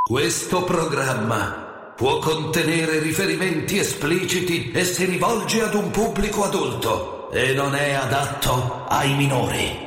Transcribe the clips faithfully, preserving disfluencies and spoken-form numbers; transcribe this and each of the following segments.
Questo programma può contenere riferimenti espliciti e si rivolge ad un pubblico adulto e non è adatto ai minori.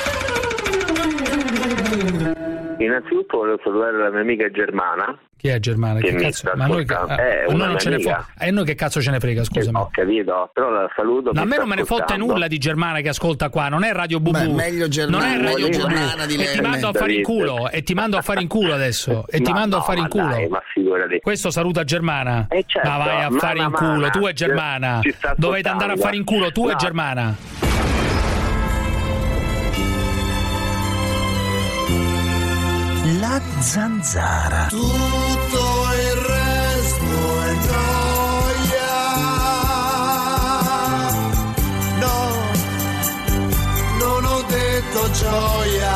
Innanzitutto volevo salutare la mia amica Germana. Chi è Germana? Che Che mi cazzo? sta Ma noi che, ah, è a una noi non ce ne amica. fo- e noi che cazzo ce ne frega, scusami. Eh, ho capito, però la saluto. No, a mi me sta non me ne fotte ascoltando. nulla di Germana che ascolta qua, non è Radio Bubu. Beh, meglio Germana, non è Radio voleva- Germana di E ti lei. mando a fare in David. culo, e ti mando a fare in culo adesso, e ti Ma mando no, a fare in ma culo. dai, ma figurati. Questo saluta Germana. Eh, certo, ma vai a ma- fare ma- in ma- culo, ma- tu e Germana. ci sta Dovete andare a ascoltando. fare in culo, tu e No. Germana. La zanzara. Tutto il resto è gioia. No, non ho detto gioia.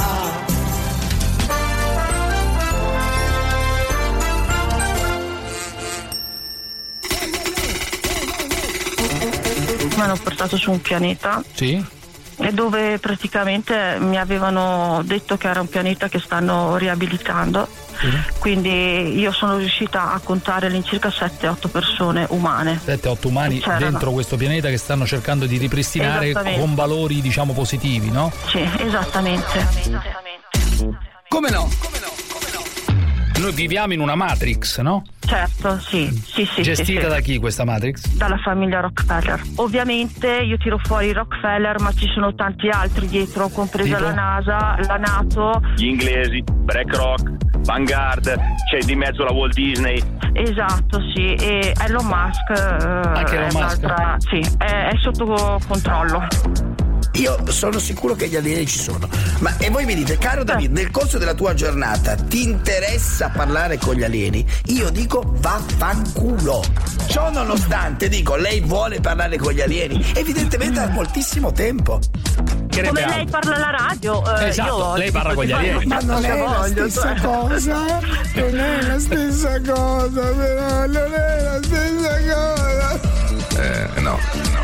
Mi hanno portato su un pianeta Sì? e dove praticamente mi avevano detto che era un pianeta che stanno riabilitando, quindi io sono riuscita a contare all'incirca sette otto persone umane. sette otto umani C'erano. dentro questo pianeta che stanno cercando di ripristinare Esattamente. con valori, diciamo, positivi, no? Sì, esattamente. Come no? Noi viviamo in una Matrix, no? Certo, sì, sì, sì. Gestita sì, sì. da chi questa Matrix? Dalla famiglia Rockefeller. Ovviamente io tiro fuori Rockefeller, ma ci sono tanti altri dietro, compresa Tipo? la NASA, la NATO. Gli inglesi, BlackRock, Vanguard, c'è di mezzo la Walt Disney. Esatto, sì, e Elon Musk, eh, Anche Elon è Musk? un'altra- sì, è, è sotto controllo. Io sono sicuro che gli alieni ci sono. Ma e voi mi dite, caro David, nel corso della tua giornata ti interessa parlare con gli alieni? Io dico vaffanculo. Ciò nonostante, dico, lei vuole parlare con gli alieni? Evidentemente ha moltissimo tempo. Che ne Come abbiamo? lei parla alla radio, eh, Esatto, io lei parla con gli alieni. Ma non è la Voglio, stessa cioè. cosa, non è la stessa cosa, però non è la stessa cosa. Eh, no.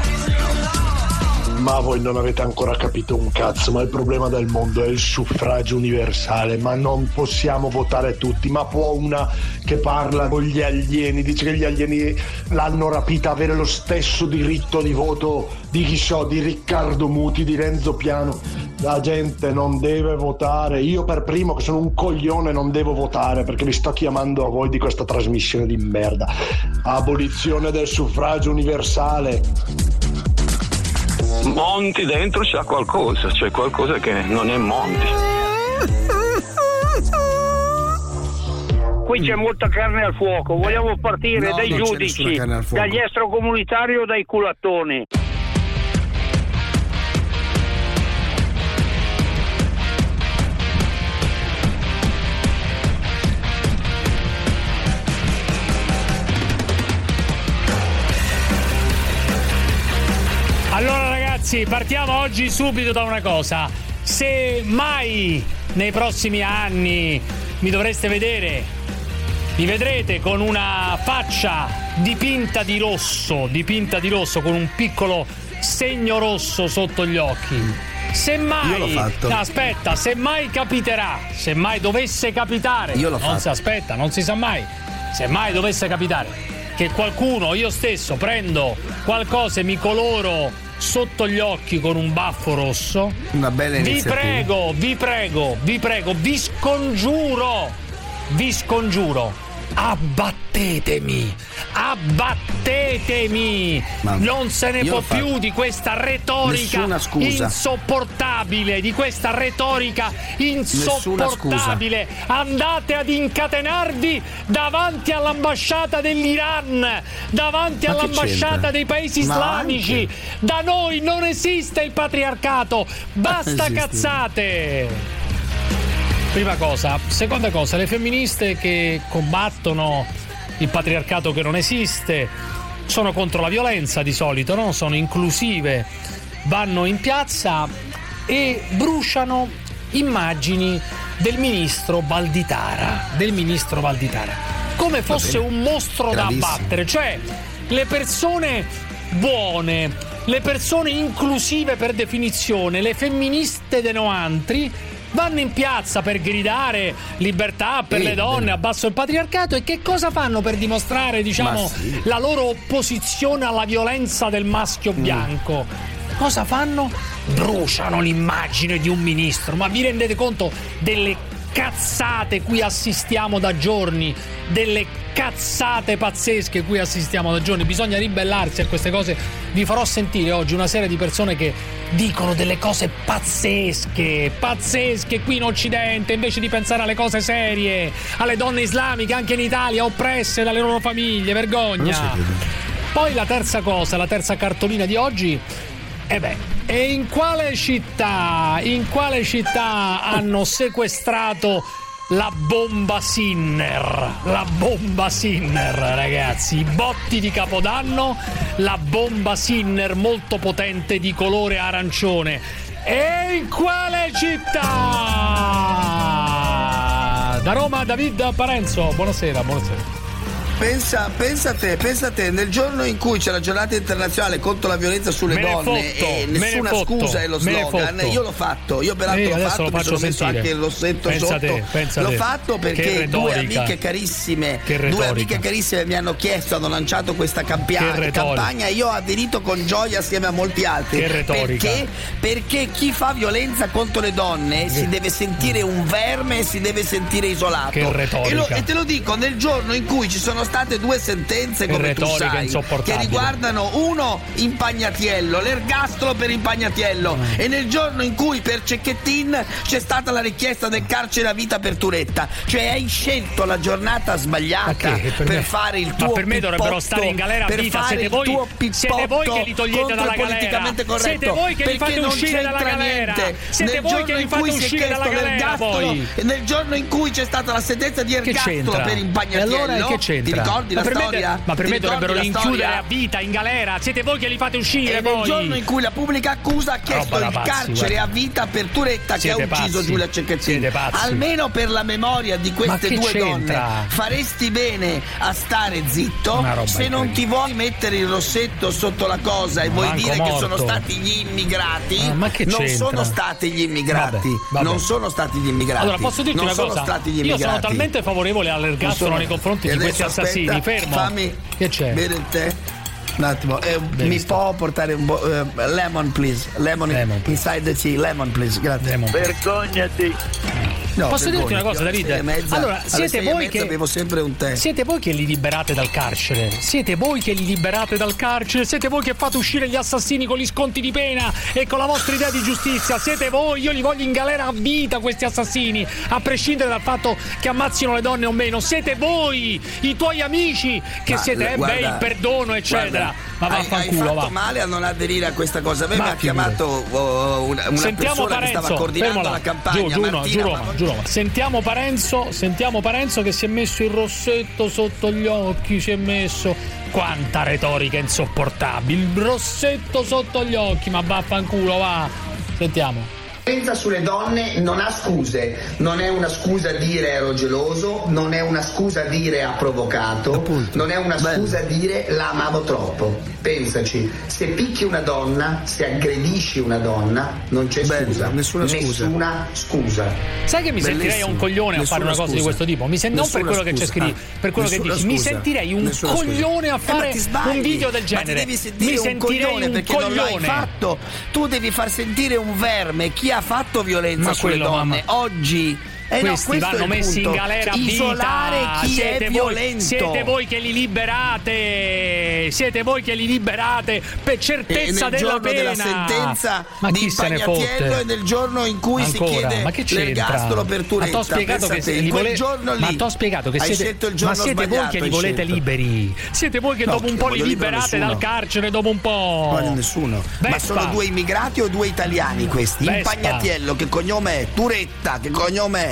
Ma voi non avete ancora capito un cazzo, ma il problema del mondo è il suffragio universale, ma non possiamo votare tutti, ma può una che parla con gli alieni, dice che gli alieni l'hanno rapita avere lo stesso diritto di voto di chi so, di Riccardo Muti, di Renzo Piano. La gente non deve votare, io per primo che sono un coglione non devo votare perché vi sto chiamando a voi di questa trasmissione di merda. Abolizione del suffragio universale. Monti dentro c'è qualcosa, c'è qualcosa che non è Monti. Qui c'è molta carne al fuoco, vogliamo partire No, dai non c'è giudici, nessuna carne al fuoco. dagli extracomunitari o dai culattoni. Allora ragazzi, partiamo oggi subito da una cosa. Se mai nei prossimi anni mi dovreste vedere, mi vedrete con una faccia dipinta di rosso, dipinta di rosso, con un piccolo segno rosso sotto gli occhi. Se mai, Io l'ho fatto. no, aspetta, se mai capiterà, se mai dovesse capitare, Io l'ho non fatto. si aspetta, non si sa mai, se mai dovesse capitare che qualcuno, io stesso, prendo qualcosa e mi coloro sotto gli occhi con un baffo rosso, Una bella vi iniziativa. prego, vi prego, vi prego, vi scongiuro, vi scongiuro, abbattetemi, abbattetemi, Ma non se ne io può l'ho fatto. più di questa retorica Nessuna scusa. insopportabile, di questa retorica Nessuna insopportabile. Andate ad incatenarvi davanti all'ambasciata dell'Iran, davanti Ma che all'ambasciata c'entra? dei paesi Ma islamici. anche. Da noi non esiste il patriarcato, basta Esiste. cazzate. Prima cosa. Seconda cosa, le femministe che combattono il patriarcato che non esiste sono contro la violenza di solito, no? Sono inclusive, vanno in piazza e bruciano immagini del ministro Valditara, del ministro Valditara, come fosse un mostro da Gravissimo. abbattere, cioè le persone buone, le persone inclusive per definizione, le femministe dei noantri vanno in piazza per gridare libertà per sì, le donne, beh. abbasso il patriarcato, e che cosa fanno per dimostrare, diciamo, sì. la loro opposizione alla violenza del maschio bianco? Mm. Cosa fanno? Bruciano l'immagine di un ministro. Ma vi rendete conto delle cazzate cui assistiamo da giorni, delle cazzate pazzesche cui assistiamo da giorni? Bisogna ribellarsi a queste cose. Vi farò sentire oggi una serie di persone che dicono delle cose pazzesche, pazzesche qui in Occidente, invece di pensare alle cose serie, alle donne islamiche anche in Italia oppresse dalle loro famiglie. Vergogna. Poi la terza cosa, la terza cartolina di oggi. E beh, e in quale città, in quale città hanno sequestrato la bomba Sinner? La bomba Sinner, ragazzi, i botti di Capodanno, la bomba Sinner molto potente di colore arancione. E in quale città? Da Roma, David Parenzo, buonasera, buonasera. Pensa, pensa a te, pensa a te, nel giorno in cui c'è la giornata internazionale contro la violenza sulle me donne fotto, e nessuna scusa è lo slogan, io l'ho fatto, io peraltro eh, l'ho fatto, lo mi sono messo sentire. anche il rossetto pensa sotto, te, pensa l'ho te. fatto perché due amiche carissime, due amiche carissime mi hanno chiesto, hanno lanciato questa campagna, campagna e io ho aderito con gioia assieme a molti altri. Che retorica. Perché? Perché chi fa violenza contro le donne si deve sentire un verme e si deve sentire isolato. Che retorica. E, lo, e te lo dico, nel giorno in cui ci sono state due sentenze come tu sai, che riguardano uno Impagnatiello, l'ergastolo per Impagnatiello, mm. e nel giorno in cui per Cecchettin c'è stata la richiesta del carcere a vita per Turetta, cioè hai scelto la giornata sbagliata per, per me, fare il tuo ma per me dovrebbero stare in galera a vita, siete voi, siete voi che li togliete dalla galera, siete voi che li fate uscire dalla galera, siete voi che li fate uscire dalla galera poi. Nel giorno in cui c'è stata la sentenza di ergastolo per Impagnatiello, e allora che c'entra? Ti ricordi la storia? Ma per Ti me dovrebbero rinchiudere storia? a vita in galera, siete voi che li fate uscire. E poi nel giorno in cui la pubblica accusa ha chiesto il pazzi, carcere guarda. a vita per Turetta, siete che ha ucciso pazzi. Giulia Cecchettin. Almeno per la memoria di queste due c'entra? donne faresti bene a stare zitto. Se non ti vuoi mettere il rossetto sotto la cosa e vuoi Manco dire morto. che sono stati gli immigrati, ah, ma che non c'entra? sono stati gli immigrati. Vabbè, vabbè. Non sono stati gli immigrati. Allora posso dirti non una sono cosa? Stati gli Io immigrati. sono talmente favorevole all'ergastolo sono... nei confronti e di questi aspetta, assassini. Fermo. Fammi che c'è? Bere il tè. Un attimo, eh, mi visto. può portare un po'. Uh, lemon, please. Lemon, lemon inside the tea. Lemon, please. Grazie. Lemon. Vergognati. No, posso dirti una cosa, David? Mezza, allora, siete voi che bevo sempre un tè. Siete voi che li liberate dal carcere. Siete voi che li liberate dal carcere. Siete voi che fate uscire gli assassini con gli sconti di pena e con la vostra idea di giustizia. Siete voi. Io li voglio in galera a vita questi assassini, a prescindere dal fatto che ammazzino le donne o meno. Siete voi, i tuoi amici, che Ma, siete guarda, beh, il perdono eccetera. Ma vaffanculo, hai fatto va. male a non aderire a questa cosa. A me Ma mi ha chiamato oh, una, una Sentiamo persona Parenzo, che stava coordinando fermola. la campagna. Giù, giù, no, Martina, giù, Roma, ma... giù Roma. Sentiamo Parenzo, sentiamo Parenzo che si è messo il rossetto sotto gli occhi, si è messo. Quanta retorica insopportabile. Il rossetto sotto gli occhi, ma vaffanculo, va. Sentiamo. La violenza sulle donne non ha scuse, non è una scusa dire ero geloso, non è una scusa dire ha provocato, appunto. Non è una scusa Bello. dire la amavo troppo. Pensaci, se picchi una donna, se aggredisci una donna, non c'è Bello, scusa, nessuna scusa. Nessuna scusa. Sai che mi Bellissimo. sentirei un coglione nessuna a fare una cosa scusa. di questo tipo? Mi sen- non per quello scusa. che c'è scritto, ah, per quello che dici, scusa. mi sentirei un nessuna coglione scusa. a fare eh, un video del genere. Ma ti devi sentire mi un sentirei coglione un perché coglione. non l'hai fatto. Tu devi far sentire un verme chi ha fatto violenza Ma sulle quello, donne mamma. oggi. Eh Questi no, vanno messi punto. in galera a vita. Isolare chi siete è voi, violento. siete voi che li liberate. Siete voi che li liberate per certezza e nel della giorno pena. della sentenza ma di chi se ne Impagnatiello fotte? e nel giorno in cui Ancora? si chiede ma che l'ergastolo per Turetta. Ma t'ho spiegato che te, li quel vole... giorno lì ma t'ho spiegato che hai siete scelto il giorno ma siete voi che li hai volete scelto. liberi. Siete voi che No, dopo un po' li voglio libero liberate nessuno. dal carcere dopo un po'. Ma nessuno. Vespa. Ma sono due immigrati o due italiani questi? Vespa. Impagnatiello, che cognome è? Turetta, che cognome è?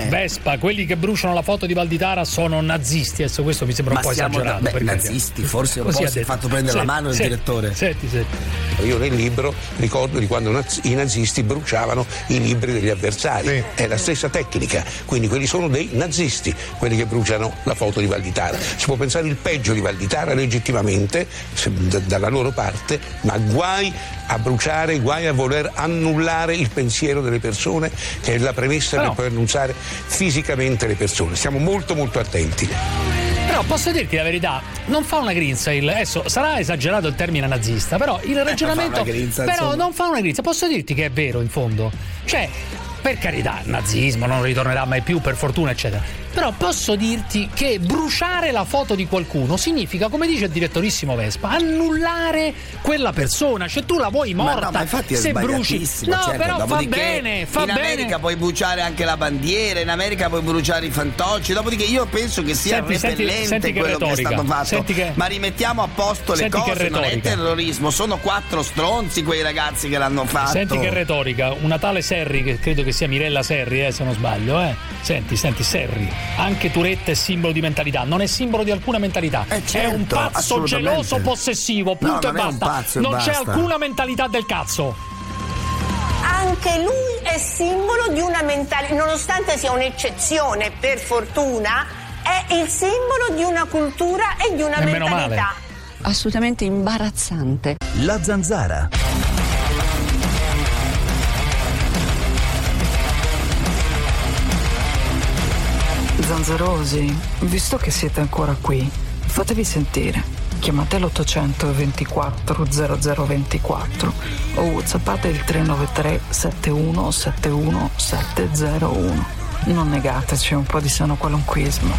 Vespa, quelli che bruciano la foto di Valditara sono nazisti. Adesso questo mi sembra un Ma po' siamo esagerato. da- beh, perché- nazisti, forse un Così po' ha si è detto. fatto prendere la Senti, mano il senti, direttore. Senti, senti. Io nel libro ricordo di quando naz- i nazisti bruciavano i libri degli avversari. È la stessa tecnica, quindi quelli sono dei nazisti, quelli che bruciano la foto di Valditara. Si può pensare il peggio di Valditara legittimamente, se- d- dalla loro parte, ma guai a bruciare, guai a voler annullare il pensiero delle persone, che è la premessa Però- per poi annunciare fisicamente le persone. Stiamo molto molto attenti. Però posso dirti la verità, non fa una grinza il. Adesso sarà esagerato il termine nazista, però il ragionamento. una grinza, però insomma. non fa una grinza, posso dirti che è vero in fondo. Cioè, per carità, il nazismo non ritornerà mai più, per fortuna, eccetera. Però posso dirti che bruciare la foto di qualcuno significa, come dice il direttorissimo Vespa, annullare quella persona. Cioè tu la vuoi morta. Ma no, ma infatti è se bruci. sbagliatissimo, No, certo. però fa Dopodiché bene, fa in bene. America puoi bruciare anche la bandiera, in America puoi bruciare i fantocci, dopodiché io penso che sia Senti, senti- repellente senti che quello che è retorica. stato fatto. Senti che- Ma rimettiamo a posto le Senti che cose, non è retorica. terrorismo, sono quattro stronzi quei ragazzi che l'hanno fatto. Senti che retorica, una tale Serri, che credo che sia Mirella Serri, eh, se non sbaglio, eh. Senti, senti, Serri, anche Turetta è simbolo di mentalità, non è simbolo di alcuna mentalità. Eh, certo, è un pazzo assolutamente. geloso possessivo, punto No, e non è un basta. pazzo e non basta. c'è alcuna mentalità del cazzo. Anche lui è simbolo di una mentalità, nonostante sia un'eccezione, per fortuna, è il simbolo di una cultura e di una E meno mentalità. Assolutamente imbarazzante. La Zanzara. Zanzarosi, visto che siete ancora qui, fatevi sentire. Chiamate l'ottocento ventiquattro zero zero ventiquattro o whatsappate il tre nove tre sette uno sette uno sette zero uno. Non negateci un po' di sano qualunquismo.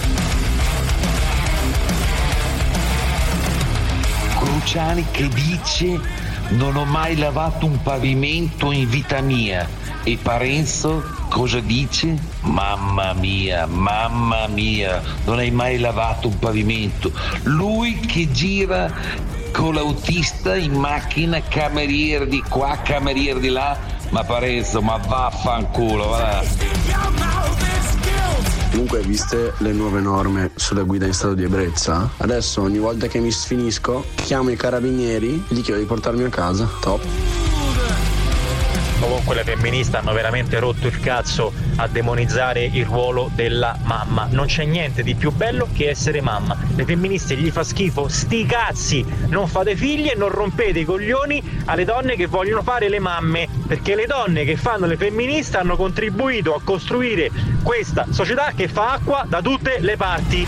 Cruciani che dice: non ho mai lavato un pavimento in vita mia. E Parenzo cosa dice? Mamma mia, mamma mia, non hai mai lavato un pavimento. Lui che gira con l'autista in macchina, cameriere di qua, cameriere di là. Ma Parenzo, ma vaffanculo, va là. Comunque, viste le nuove norme sulla guida in stato di ebbrezza, adesso ogni volta che mi sfinisco chiamo i carabinieri e gli chiedo di portarmi a casa. Top. Comunque le femministe hanno veramente rotto il cazzo a demonizzare il ruolo della mamma. Non c'è niente di più bello che essere mamma. Le femministe gli fa schifo, sti cazzi, non fate figli e non rompete i coglioni alle donne che vogliono fare le mamme, perché le donne che fanno le femministe hanno contribuito a costruire questa società che fa acqua da tutte le parti.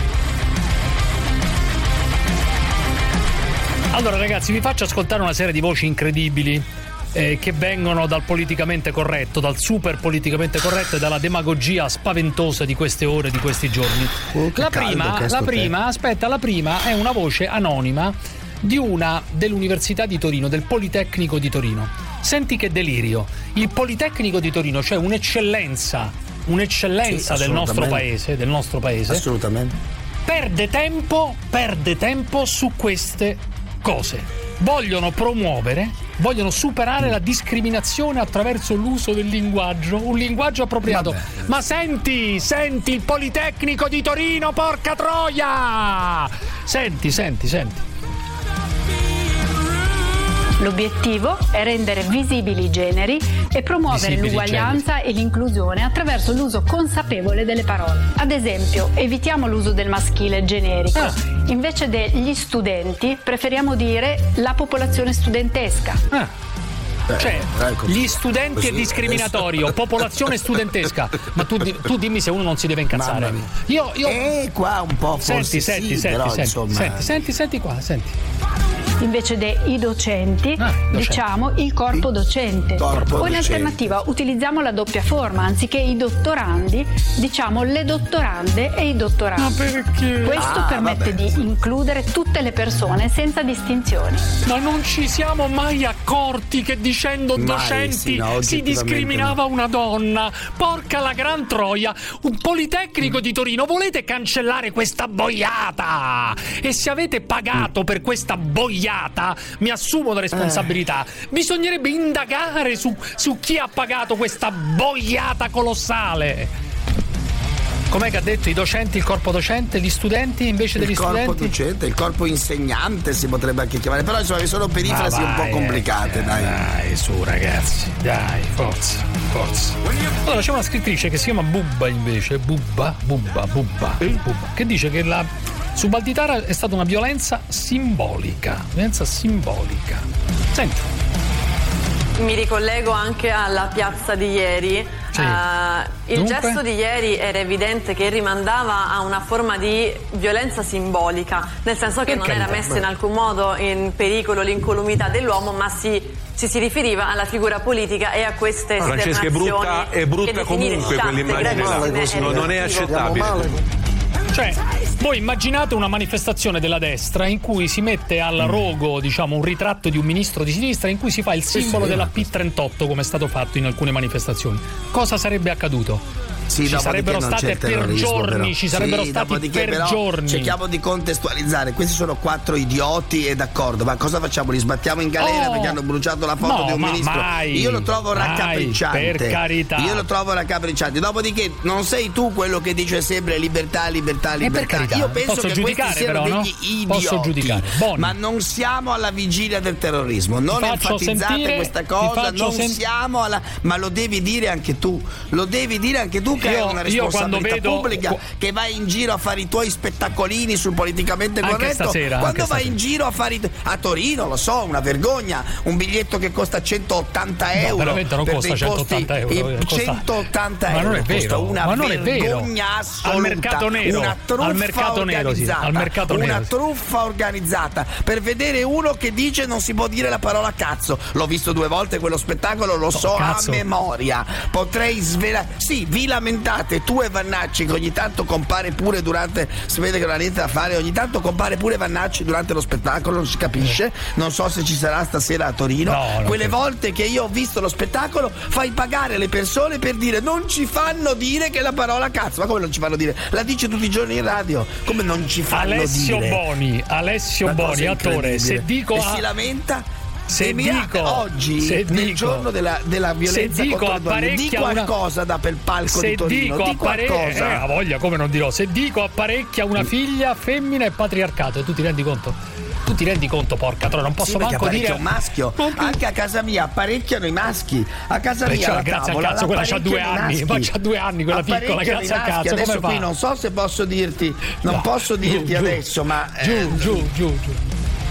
Allora ragazzi, vi faccio ascoltare una serie di voci incredibili eh, che vengono dal politicamente corretto, dal super politicamente corretto e dalla demagogia spaventosa di queste ore, di questi giorni. Oh, che la caldo prima, che è la sto prima, aspetta, la prima è una voce anonima di una dell'Università di Torino, del Politecnico di Torino. Senti che delirio. Il Politecnico di Torino, cioè un'eccellenza, un'eccellenza Sì, del nostro assolutamente. paese, del nostro paese. Assolutamente. Perde tempo, perde tempo su queste cose. Vogliono promuovere, vogliono superare la discriminazione attraverso l'uso del linguaggio, un linguaggio appropriato. Vabbè. Ma senti, senti il Politecnico di Torino, porca troia! Senti, senti, senti. L'obiettivo è rendere visibili i generi e promuovere Visibili l'uguaglianza e l'inclusione attraverso l'uso consapevole delle parole. Ad esempio, evitiamo l'uso del maschile generico. Ah. Invece degli studenti, preferiamo dire la popolazione studentesca. Ah. Cioè, ecco. gli studenti Così, è discriminatorio, adesso- popolazione studentesca. Ma tu, di- tu dimmi se uno non si deve incazzare. Mamma mia. Io, io... Eh, qua un po' forse Senti, senti, sì, senti, però, senti, insomma... senti, senti, senti qua, senti. Invece dei docenti, Ah, docente. diciamo il corpo docente. corpo o in docente. alternativa utilizziamo la doppia forma, anziché i dottorandi, diciamo le dottorande e i dottorandi. Ma perché? Questo Ah, permette vabbè. di includere tutte le persone senza distinzioni. Ma non ci siamo mai accorti che dicendo Mai, docenti sì, no, si oggettivamente discriminava una donna? Porca la gran troia! Un Politecnico di Torino, volete cancellare questa boiata? E se avete pagato per questa boiata, mi assumo la responsabilità. Bisognerebbe indagare su, su chi ha pagato questa boiata colossale. Com'è che ha detto? I docenti, il corpo docente, gli studenti invece degli studenti? Il corpo docente, il corpo insegnante si potrebbe anche chiamare, però insomma sono perifrasi un po' complicate, eh, dai. Dai, su ragazzi, dai, forza, forza. Allora c'è una scrittrice che si chiama Bubba invece, Bubba, Bubba, Bubba, Bubba, che dice che la subaltitara è stata una violenza simbolica, violenza simbolica. Senti. Mi ricollego anche alla piazza di ieri. Sì. Uh, il Dunque? gesto di ieri era evidente che rimandava a una forma di violenza simbolica, nel senso che Per non era carità, messa beh. in alcun modo in pericolo l'incolumità dell'uomo, ma si, ci si riferiva alla figura politica e a queste Francesca, è esternazioni brutta, è brutta che definire comunque sciatte, quell'immagine là. gravissime, No, non è cattivo. accettabile. Cioè, voi immaginate una manifestazione della destra in cui si mette al rogo, diciamo, un ritratto di un ministro di sinistra in cui si fa il simbolo sì. della P trentotto, come è stato fatto in alcune manifestazioni. Cosa sarebbe accaduto? Sì, ci sarebbero non c'è state il per terrorismo, giorni, però. ci sarebbero Sì, stati dopodiché, per però, giorni. Cerchiamo di contestualizzare, questi sono quattro idioti e d'accordo, ma cosa facciamo? Li sbattiamo in galera Oh, perché hanno bruciato la foto no, di un ma ministro? mai, Io lo trovo mai, raccapricciante. per carità. Io lo trovo raccapricciante. Dopodiché non sei tu quello che dice sempre libertà, libertà, per libertà. carità, Io penso posso che giudicare, questi siano però, no? degli idioti. Posso giudicare. Buoni. Ma non siamo alla vigilia del terrorismo. Non Ti faccio enfatizzate sentire- questa ti cosa, faccio non sen- siamo alla. Ma lo devi dire anche tu. Lo devi dire anche tu che Io- hai una io quando responsabilità vedo- pubblica, che vai in giro a fare i tuoi spettacolini sul politicamente Anche corretto. stasera, Quando anche vai stasera. in giro a fare i- a Torino, lo so, una vergogna, un biglietto che costa centottanta euro. veramente non per costa dei posti- centottanta euro, eh, costa- centottanta Ma non euro è vero, costa una ma non è vero. vergogna assoluta. Al mercato nero, una truffa al mercato nero, sì, organizzata, al mercato una nero, sì. truffa organizzata per vedere uno che dice non si può dire la parola cazzo. L'ho visto due volte quello spettacolo, lo so cazzo. a memoria. Potrei svelare. Sì, vi lamentate tu e Vannacci che ogni tanto compare pure durante, si vede che non ha niente da fare, ogni tanto compare pure Vannacci durante lo spettacolo, non si capisce. Non so se ci sarà stasera a Torino. No, non Quelle credo. volte che io ho visto lo spettacolo fai pagare le persone per dire non ci fanno dire che la parola cazzo. Ma come non ci fanno dire? La dice tutti i giorni in radio. Come non ci fanno Alessio dire? Boni, Alessio Una cosa Boni, attore, incredibile. se dico e a- si lamenta. Se e mi ha- dico- oggi se nel dico- giorno della, della violenza se dico contro le donne, di apparecchia una- qualcosa da per palco se di Torino, dico di apparecchia, eh, qualcosa. ha voglia, come non dirò, se dico apparecchia una figlia femmina è patriarcato, e tu ti rendi conto? Tu ti rendi conto, porca troia, non posso Sì, perché manco apparecchia dire un maschio. Anche a casa mia apparecchiano i maschi. A casa Beh, mia cioè, la grazie al tavola cazzo, quella c'ha due l'apparecchiano i anni, maschi. ma c'ha due anni quella piccola, Apparecchiano grazie i al maschi. cazzo, Adesso come fa? qui non so se posso dirti, non No, posso dirti giù, giù. adesso, ma Giù, eh, giù, giù, giù.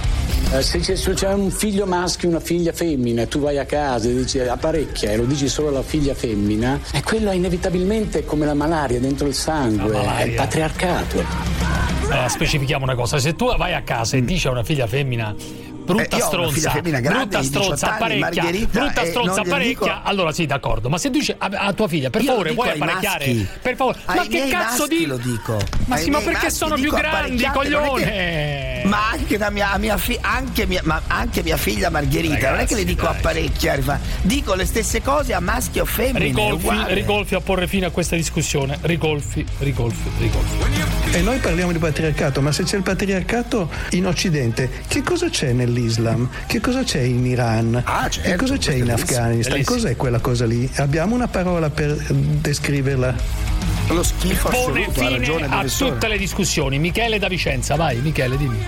Eh, se c'è, se c'è un figlio maschio e una figlia femmina e tu vai a casa e dici apparecchia e lo dici solo alla figlia femmina, e quello è inevitabilmente come la malaria dentro il sangue, La è malaria. il patriarcato. Allora, specifichiamo una cosa, se tu vai a casa e dici a una figlia femmina brutta Eh, io ho una figlia stronza, femmina grande brutta di diciotto stronza, anni, apparecchia, Margherita, brutta e stronza, non glielo apparecchia, dico- allora sì, d'accordo, ma se tu dici a, a tua figlia, per Io lo favore, dico vuoi ai apparecchiare? maschi. Per favore, Ai ma che miei cazzo maschi di lo dico. Ma Ai sì, ma miei perché maschi sono più dico grandi, apparecchiate, non è coglione? che- Ma anche da mia, a mia fi- anche, mia, ma anche mia figlia Margherita, non è che Ragazzi, le dico dai. apparecchia, rifà- dico le stesse cose a maschi o femmine. Rigolfi, uguale. rigolfi a porre fine a questa discussione. Rigolfi, rigolfi, rigolfi. E noi parliamo di patriarcato, ma se c'è il patriarcato in Occidente, che cosa c'è nell'Islam? Che cosa c'è in Iran? Ah, certo, che cosa c'è in bellissimo, Afghanistan? bellissimo. Cos'è quella cosa lì? Abbiamo una parola per descriverla? Lo schifo Pone assoluto, ha ragione fine a professore. tutte le discussioni. Michele da Vicenza, vai, Michele, dimmi.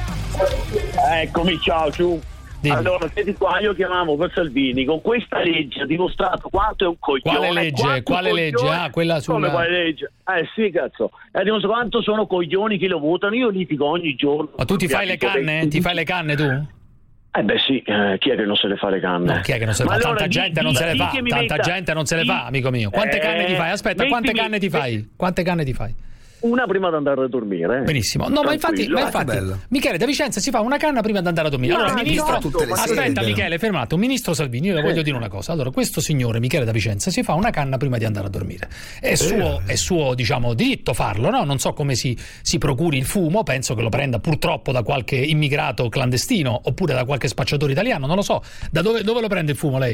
Eccomi, ciao, ciao. Dimmi. Allora, senti qua, io chiamavo per Salvini, con questa legge ha dimostrato quanto è un coglione. Quale legge? quanto Quale coglione- legge? Ah, quella sulla- Come quale legge? Eh sì, cazzo. Ha dimostrato quanto sono coglioni che lo votano, io litigo ogni giorno. Ma tu ti fai le canne? Ti fai le canne tu? Eh beh sì, eh, chi è che non se le fa le canne? No, chi è che non se le Ma fa? allora Tanta di- gente di- non se le di fa. che mi Tanta metta- gente non se le di- fa, amico mio. Quante Eh, canne ti fai? Aspetta, quante mettimi- canne ti fai? Quante canne ti fai? Una prima di andare a dormire. eh. Benissimo. No, ma infatti, Tranquillo. ma Eh, infatti che bello. Michele da Vicenza si fa una canna prima di andare a dormire. No, Allora, il no, ministro, tutte le aspetta, sere. Michele, fermato. Un ministro Salvini, io le Sì. voglio dire una cosa. Allora, questo signore Michele da Vicenza si fa una canna prima di andare a dormire. È suo, è suo diciamo, diritto farlo, no? Non so come si, si procuri il fumo, penso che lo prenda purtroppo da qualche immigrato clandestino oppure da qualche spacciatore italiano, non lo so. Da dove, dove lo prende il fumo lei?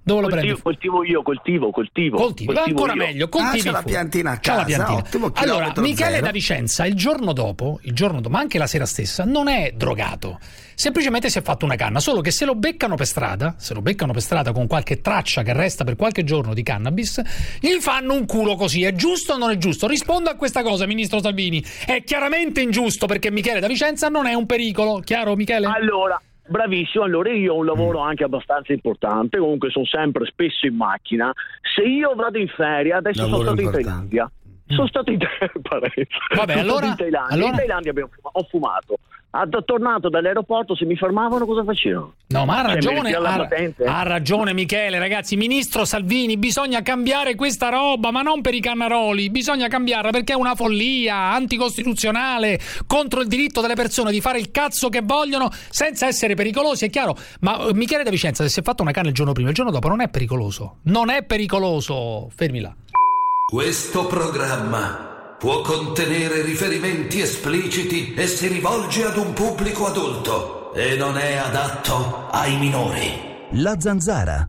Dove lo coltivo, prendi? Coltivo io, coltivo, coltivo. Coltivi, coltivo ancora io. meglio, coltivi. Ah, c'è la fuori. piantina a C'è la casa, piantina. ottimo, Allora, chilometro Michele zero. da Vicenza il giorno dopo, il giorno dopo, ma anche la sera stessa, non è drogato. Semplicemente si è fatto una canna, solo che se lo beccano per strada, se lo beccano per strada con qualche traccia che resta per qualche giorno di cannabis, gli fanno un culo così. È giusto o non è giusto? Risponda a questa cosa, ministro Salvini. È chiaramente ingiusto perché Michele da Vicenza non è un pericolo. Chiaro, Michele? Allora, bravissimo, allora io ho un lavoro anche abbastanza importante, comunque sono sempre spesso in macchina. Se io vado in ferie, adesso Lavoro sono stato in importante. Thailandia. Sono stato in, Vabbè, sono allora- stato in Thailandia. allora- In Thailandia abbiamo fuma- ho fumato. Ah, tornato dall'aeroporto, se mi fermavano cosa facevano? No, ma ha Cioè, ragione, meriti alla ha, patente? ha ragione Michele, ragazzi. Ministro Salvini, bisogna cambiare questa roba, ma non per i cannaroli, bisogna cambiarla perché è una follia anticostituzionale, contro il diritto delle persone di fare il cazzo che vogliono senza essere pericolosi, è chiaro. Ma eh, Michele da Vicenza, se si è fatto una canna il giorno prima, il giorno dopo non è pericoloso, non è pericoloso, fermi là. Questo programma può contenere riferimenti espliciti e si rivolge ad un pubblico adulto e non è adatto ai minori. La Zanzara.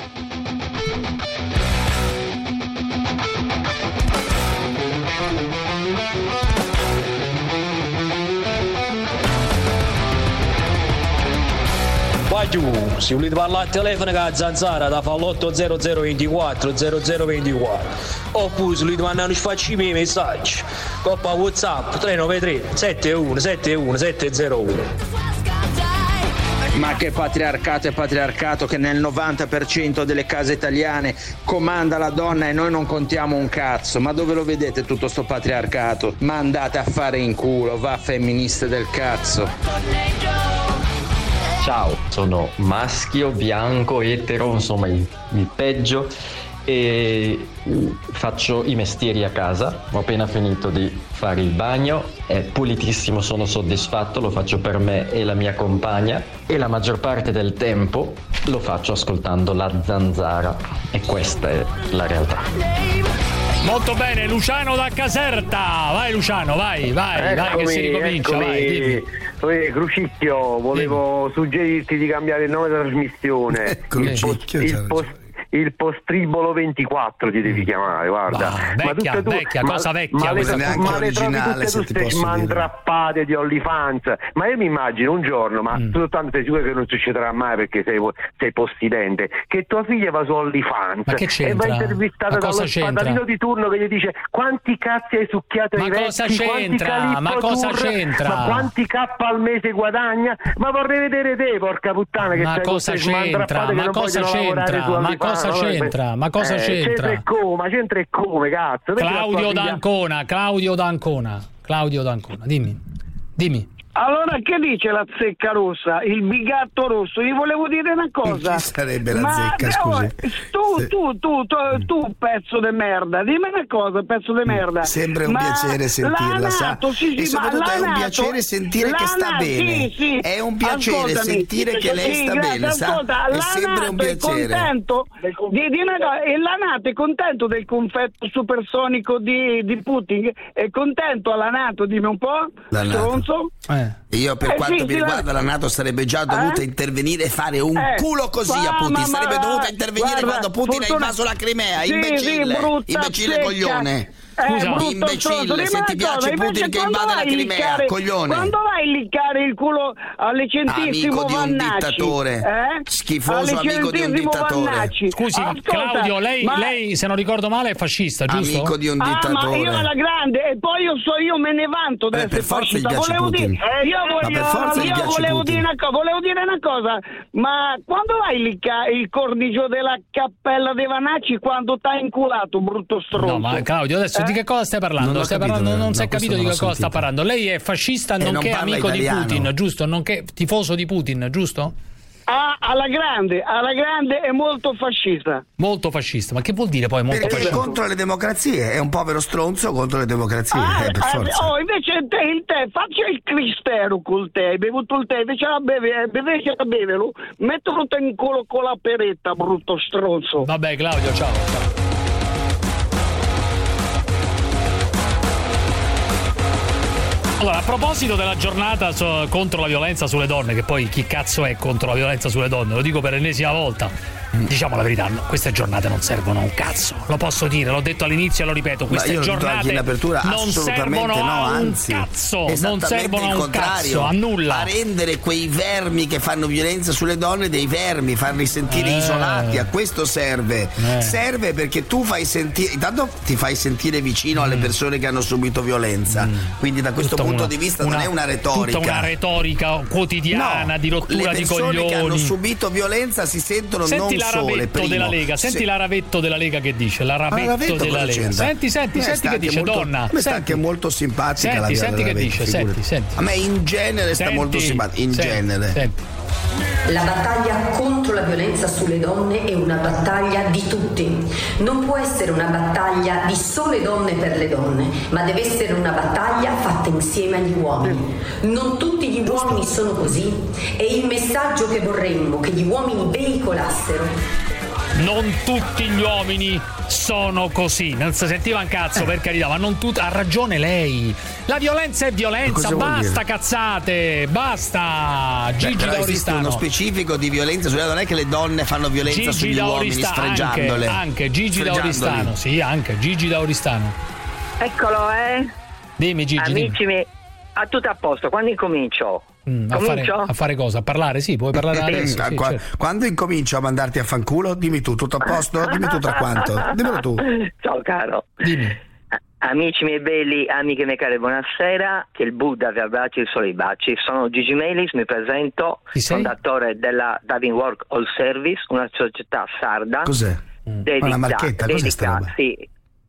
Qua giù, se volete parlare al telefono con la Zanzara, da fa l'otto zero zero ventiquattro zero zero ventiquattro. Oppure se volete mandare un sfacci miei messaggi, coppa WhatsApp tre nove tre sette uno sette uno sette zero uno. Ma che patriarcato è patriarcato che nel novanta per cento delle case italiane comanda la donna e noi non contiamo un cazzo. Ma dove lo vedete tutto sto patriarcato? Ma andate a fare in culo, va femministe del cazzo. Ciao, sono maschio, bianco, etero, insomma il, il peggio e faccio i mestieri a casa. Ho appena finito di fare il bagno, è pulitissimo, sono soddisfatto, lo faccio per me e la mia compagna e la maggior parte del tempo lo faccio ascoltando la Zanzara e questa è la realtà. Molto bene, Luciano da Caserta. Vai Luciano, vai, vai, vai che si ricomincia, eccomi. vai, dimmi. Poi, Crucicchio, volevo suggerirti di cambiare il nome della trasmissione. il, post, il, post, il Postribolo ventiquattro ti devi chiamare, guarda. Ah, ma vecchia, tutte tu, vecchia, ma, cosa vecchia ma le, questa ma cosa. le trovi tutte se ti queste posso smandrappate di OnlyFans. Ma io mi immagino un giorno, ma Mm. tu tanto sei sicuro che non succederà mai perché sei, sei possidente, che tua figlia va su OnlyFans Ma che e c'entra? va intervistata Ma cosa dallo c'entra? spadalino di turno che gli dice quanti cazzi hai succhiato Ma ai cosa vecchi, quanti c'entra? Calippo Ma cosa Tour, c'entra? ma quanti K al mese guadagna? Ma vorrei vedere te, porca puttana, che Ma stai con cosa queste c'entra? smandrappate che Ma non cosa vogliono lavorare c'entra? su Ma OnlyFans. cosa Vabbè, c'entra? Ma cosa eh, c'entra? C'entra e come? Ma c'entra e come, cazzo? Perché la tua Claudio figlia- d'Ancona, Claudio d'Ancona, Claudio d'Ancona, dimmi, dimmi. Allora, che dice la zecca rossa? Il bigatto rosso? Gli volevo dire una cosa. Chi sarebbe la Ma, zecca, no, scusi? Tu, tu, tu, tu, tu, pezzo di merda, dimmi una cosa, pezzo di merda. Sembra un Ma piacere sentirla, l'ha sa? nato, sì, sì, E soprattutto ma è un l'ha nato- piacere sentire che l'ha sta nato, bene. sì, sì. È un piacere Ascoltami. sentire che lei Sì, sta grazie, bene, sa? ascolta, È l'ha sempre un nato, è piacere. contento di, di una cosa, e l'ha nato è contento del confetto supersonico di, di Putin? È contento alla NATO, dimmi un po', La NATO. stronzo? Io per Eh, quanto sì, mi sì, riguarda la- la NATO sarebbe già dovuta Eh? intervenire e fare un Eh, culo così ma- a Putin, ma- sarebbe ma- dovuta intervenire guarda, quando Putin ha fortuna- invaso la Crimea, Sì, imbecille, sì, brutta imbecille secca. coglione. Eh, Scusa, brutto imbecille, stronzo, se dimmi ti una piace cosa, Putin invece che quando invade la vai a Crimea, liccare- coglione. Quando vai a liccare il culo alle centissimo Amico di un Vannacci, dittatore, eh? schifoso Alle amico di un centissimo dittatore. Vannacci. Scusi, Ascolta, Claudio, lei, ma- lei, se non ricordo male, è fascista, giusto? Amico di un Ah, ma dittatore. io alla grande, e poi io so, io me ne vanto Beh, d'essere per forza gli fascista. piace Volevo Putin. dire, eh, io Ma voglio, per forza gli io piace volevo Putin. dire una cosa, volevo dire una cosa, ma quando vai lì ca- il cornicio della cappella dei Vanacci quando t'ha inculato, brutto stronzo? No, ma Claudio, adesso Eh? di che cosa stai parlando? Non ho Stai capito, parlando, non no, si è questo capito di non che l'ho cosa sta sentito. parlando. Lei è fascista, non nonché parla amico italiano. di Putin, giusto? Nonché tifoso di Putin, giusto? Ah, alla grande, alla grande è molto fascista. Molto fascista. Ma che vuol dire poi molto Perché è fascista? contro le democrazie, è un povero stronzo contro le democrazie, Ah, eh, per ah, forza. oh, invece te, il tè, faccia il cristero col tè, hai bevuto il tè, invece la beve, invece la bevelo, mettilo in culo con la peretta, brutto stronzo. Vabbè, Claudio, ciao. ciao. Allora, a proposito della giornata so- contro la violenza sulle donne, che poi chi cazzo è contro la violenza sulle donne? Lo dico per l'ennesima volta. Diciamo la verità, no, queste giornate non servono a un cazzo. Lo posso dire, l'ho detto all'inizio e lo ripeto, queste giornate in apertura, non servono no, a anzi, un cazzo, non esattamente servono il a un contrario, cazzo, a nulla. A rendere quei vermi che fanno violenza sulle donne dei vermi, farli sentire Eh. isolati, a questo serve. Eh. Serve perché tu fai sentire, intanto ti fai sentire vicino alle persone che hanno subito violenza. Quindi da questo Tutta punto una- di vista una- non è una retorica. Tutta una retorica quotidiana No, di rottura le di persone coglioni. che hanno subito violenza si sentono Senti non la sole, Ravetto primo. della Lega, senti Se- la Ravetto della Lega che dice, la Ravetto, Ah, Ravetto della cosa Lega. c'entra? Senti, senti, A me senti sta che anche dice, molto- donna. a me sta senti. anche molto simpatica Senti, la Via senti della che Ravetto, dice, figurati. senti, senti. A me in genere sta Senti, molto simpatica, in senti, genere. senti. La battaglia contro la violenza sulle donne è una battaglia di tutti. Non può essere una battaglia di sole donne per le donne, ma deve essere una battaglia fatta insieme agli uomini. Non tutti gli uomini sono così e il messaggio che vorremmo che gli uomini veicolassero. Non tutti gli uomini sono così, non si sentiva un cazzo, per carità, ma non tutti. Ha ragione lei. La violenza è violenza, Cosa vuol basta dire? cazzate, basta. Beh, Gigi però esiste D'Auristano. uno specifico di violenza sulle donne, non è che le donne fanno violenza Gigi sugli uomini D'Auristano, sfregiandole. anche, anche Gigi Sfregiandoli. D'Auristano, sì, anche Gigi D'Auristano. Eccolo, eh. Dimmi Gigi, dimmi. Amici miei, a tutto a posto, quando incomincio? Mm, a, fare, Comincio? a fare cosa? A parlare? Sì, puoi parlare adesso. sì, Qua- certo. Quando incomincio a mandarti a fanculo, dimmi tu, tutto a posto? Dimmi tu tra quanto? Dimmelo tu. Ciao caro. Dimmi. Amici miei belli, amiche mie care, buonasera. Che il Buddha vi abbracci e il sole i baci. Sono Gigi Melis, mi presento, Chi sei? fondatore della Diving Work All Service, una società sarda. Cos'è? Dedica, Una marchetta, cos'è sta dedica, roba? sì.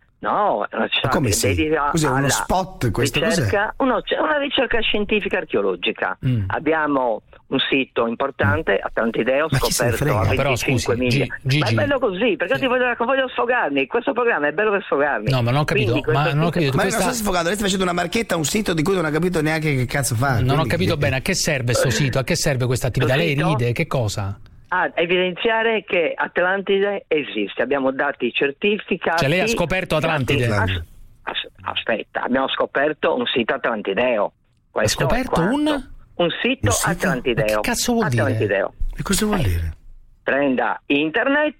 No, è una società come che sì? dedica Cos'è, uno alla spot questo? ricerca, uno- una ricerca scientifica archeologica. Mm. Abbiamo un sito importante, Atlantideo, Ma chi se ne scoperto frega? a Però, venticinque scusi, miglia. Gi- Gigi- Ma è bello così, perché ti voglio, voglio sfogarmi. Questo programma è bello per sfogarmi. No, ma non ho capito, Quindi ma questo non ho sito- capito. Ma Questa- non sto sfogando, lei sta facendo una marchetta a un sito di cui non ha capito neanche che cazzo fa. Non ho quindi- capito bene a che serve sto sito, a che serve questa attività. Lei sito? ride, che cosa? A evidenziare che Atlantide esiste. Abbiamo dati certificati. Cioè lei ha scoperto Atlantide? As- as- aspetta, abbiamo scoperto un sito atlantideo. Questo Ha è scoperto quanto. un? Un sito, Un sito? atlantideo. Ma che cazzo vuol dire? Atlantideo. E cosa vuol dire? Prenda internet,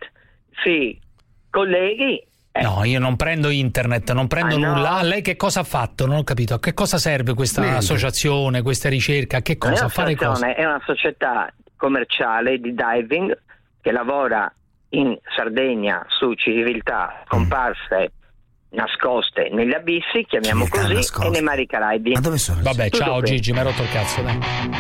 si colleghi. eh, No, io non prendo internet, non prendo Ah, no? nulla. Ah, lei che cosa ha fatto? Non ho capito. A che cosa serve questa Niente. associazione, questa ricerca? A che non è cosa? A fare cosa? un'associazione, è una società commerciale di diving che lavora in Sardegna su civiltà scomparse, nascoste negli abissi, chiamiamo Civiltà così, nascoste. e nei Mari Caraibi. Ma dove sono? Vabbè, Tutto ciao qui. Gigi, mi hai rotto il cazzo. Dai.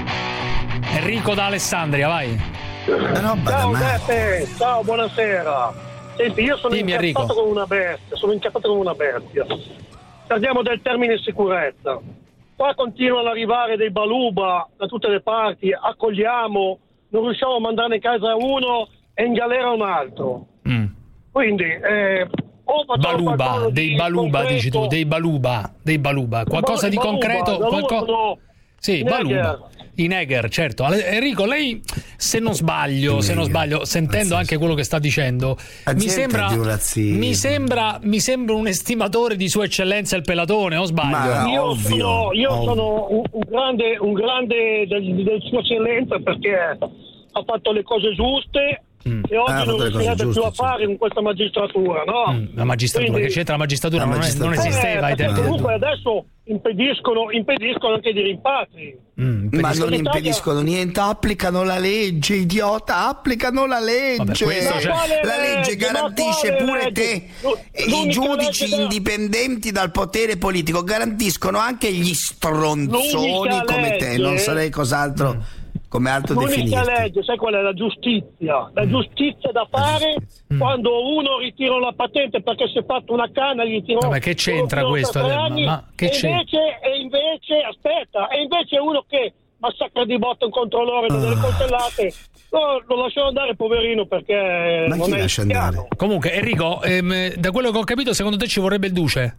Enrico da Alessandria, vai. Una roba da Ciao ma- Beppe, ciao, buonasera. Senti, io sono Dimmi, incazzato Enrico. come una bestia, sono incazzato come una bestia. Parliamo del termine sicurezza. Qua continuano ad arrivare dei baluba da tutte le parti, accogliamo, non riusciamo a mandarne in casa uno e in galera un altro. Mm. Quindi, eh, o facciamo Baluba, qualcosa dei di baluba, concreto- dici tu, dei baluba, dei baluba. Qualcosa di Baluba, concreto, baluba qualco- sono Sì, i baluba. Neger. I Neger, certo. Ale- Enrico, lei, se non sbaglio, se non sbaglio, sentendo anche quello che sta dicendo, La mi gente sembra, di un razzismo. mi sembra, mi sembra un estimatore di Sua Eccellenza il Pelatone, o sbaglio? Ma- Io ovvio, sono, io ovvio. sono un, un grande, un grande del, del Sua Eccellenza perché ha fatto le cose giuste Mm. e oggi Ah, ha fatto non le cose riuscirebbe più giuste, a fare in questa magistratura, no? Mm, la magistratura, Quindi- che c'entra la magistratura? La non, è- magistratura. non esisteva ai Eh, perché tempi. comunque adesso impediscono, impediscono anche di rimpatri. Mm, Ma impediscono- non impediscono niente, applicano la legge, idiota, applicano la legge. Vabbè, questo c'è- quale La legge legge? garantisce Ma quale pure legge? te. L'u- E I l'unica giudici legge da- indipendenti dal potere politico garantiscono anche gli stronzoni L'unica come te. legge- Non sarei cos'altro come altro L'unica definirti. legge, sai qual è? La giustizia. La giustizia da fare Mm. quando uno ritira la patente perché si è fatto una canna, gli tirò. Ma- ma che c'entra uno per questo? tre Ma- anni, ma che e c'entra? invece, e invece, aspetta, e invece uno che massacra di botte un controllore da delle coltellate, no, lo lasciano andare, poverino, perché Ma non chi è lascia cristiano. andare? Comunque, Enrico, ehm, da quello che ho capito, secondo te ci vorrebbe il duce?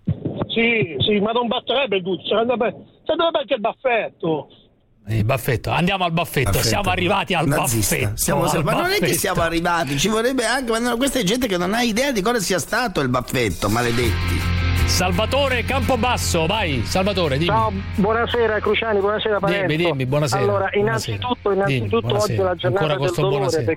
Sì, sì, ma non basterebbe il duce, sarebbe, sarebbe anche il baffetto. Il baffetto, andiamo al baffetto, Baffetto. siamo arrivati al Nazista. baffetto. Siamo- al ma non è che baffetto. siamo arrivati, ci vorrebbe anche. Ma no, questa è gente che non ha idea di cosa sia stato il baffetto, maledetti. Salvatore Campobasso, vai, Salvatore, dimmi. Ciao, buonasera Cruciani, buonasera Parenzo. Dimmi, dimmi, buonasera. Allora, Buonasera. innanzitutto, Dimmi, innanzitutto buonasera. oggi è la giornata Ancora con del sto dolore buonasera. perché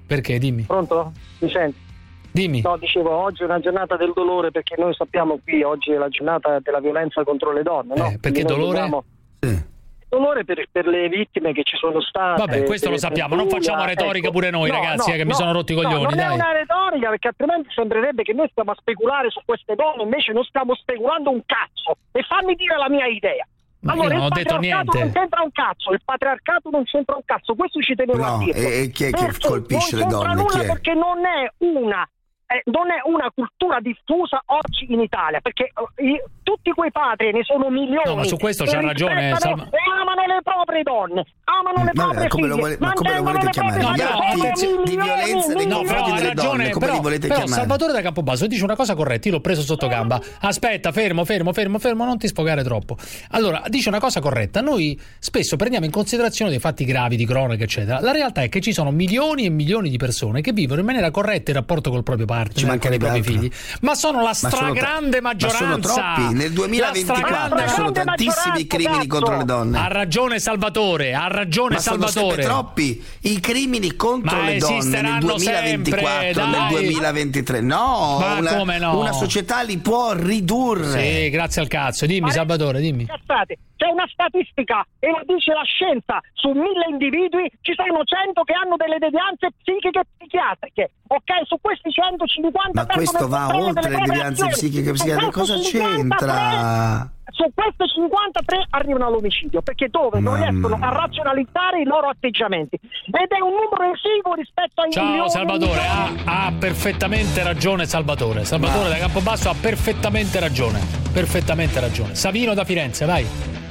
Perché? Dimmi. Pronto? Mi senti? Dimmi. No, dicevo, oggi è una giornata del dolore perché noi sappiamo qui oggi è la giornata della violenza contro le donne, no? Eh, perché dolore? Dobbiamo... Sì. Dolore per, per le vittime che ci sono state. Vabbè, questo lo sappiamo, non facciamo retorica ecco. pure noi, no, ragazzi, no, eh, che no, mi sono rotti i coglioni, no, non dai. è una retorica, perché altrimenti sembrerebbe che noi stiamo a speculare su queste donne, invece non stiamo speculando un cazzo. E fammi dire la mia idea. Ma allora, io non il ho detto patriarcato niente. non c'entra un cazzo, il patriarcato non c'entra un cazzo, questo ci tenevo No, a dire. e chi è che Perché colpisce le non c'entra donne? nulla Chi è? perché non è una eh, non è una cultura diffusa oggi in Italia, perché eh, i, tutti quei padri, ne sono milioni. No, ma su questo che c'ha ragione, rispettano Salva- e amano le proprie donne, amano le Vabbè, proprie come lo figlie, vuole- ma come lo volete chiamare? mantengono le Gli proprie atti figlie. di violenza nei No, confronti però ha delle ragione, donne, come però, li volete però chiamare? Salvatore da Campobasso dice una cosa corretta, io l'ho preso sotto gamba. Aspetta, fermo, fermo, fermo, fermo, non ti sfogare troppo. Allora, dice una cosa corretta, noi spesso prendiamo in considerazione dei fatti gravi di cronaca, eccetera. La realtà è che ci sono milioni e milioni di persone che vivono in maniera corretta il rapporto col proprio partner, con i propri altro. figli, ma sono la Ma sono stragrande tra- maggioranza. Ma sono troppi. Nel duemilaventiquattro sono tantissimi crimini contro le donne. Ha ragione Salvatore, ha ragione Ma sono Salvatore. sempre troppi i crimini contro Ma le donne nel esisteranno duemilaventiquattro, sempre, nel dai. duemilaventitré. No, Ma una, come no? una società li può ridurre. Sì, grazie al cazzo. Dimmi, Salvatore, dimmi. Cazzate. C'è una statistica e lo dice la scienza: su mille individui ci sono cento che hanno delle devianze psichiche e psichiatriche, ok? Su questi centocinquanta Ma questo va oltre le devianze psichiche e psichiatriche. Cosa c'entra? Su queste cinquantatré arrivano all'omicidio, perché dove non Mamma riescono a razionalizzare i loro atteggiamenti, ed è un numero esiguo rispetto ai Ciao milioni Salvatore, e ha, milioni. ha perfettamente ragione Salvatore. Salvatore da Campobasso ha perfettamente ragione. Perfettamente ragione. Savino da Firenze, vai.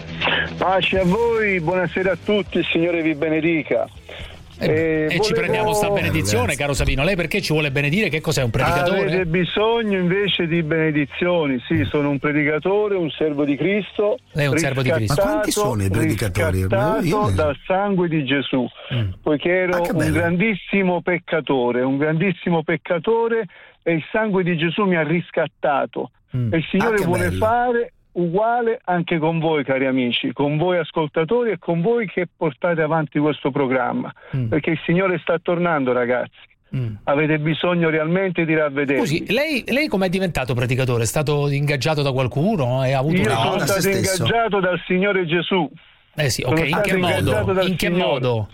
Pace a voi, buonasera a tutti, il Signore vi benedica. E, Eh, e ci volevo- prendiamo sta benedizione, caro Savino. Lei perché ci vuole benedire? Che cos'è, un predicatore? Avete bisogno invece di benedizioni. Sì, sono un predicatore, un servo di Cristo. Lei è un servo di Cristo. Ma quanti sono i predicatori? Riscattato Io ne- dal sangue di Gesù, Mm. poiché ero Ah, che un bello. grandissimo peccatore, un grandissimo peccatore, e il sangue di Gesù mi ha riscattato. Mm. E il Signore Ah, che vuole bello. fare uguale anche con voi, cari amici, con voi ascoltatori e con voi che portate avanti questo programma, Mm. perché il Signore sta tornando, ragazzi. Mm. Avete bisogno realmente di ravvedervi. Scusi, lei, lei com'è diventato predicatore? È stato ingaggiato da qualcuno? E ha avuto Io una... sono da se stato stesso. ingaggiato dal Signore Gesù. Eh sì, sono ok, in stato che ingaggiato modo? dal In che Signore. modo?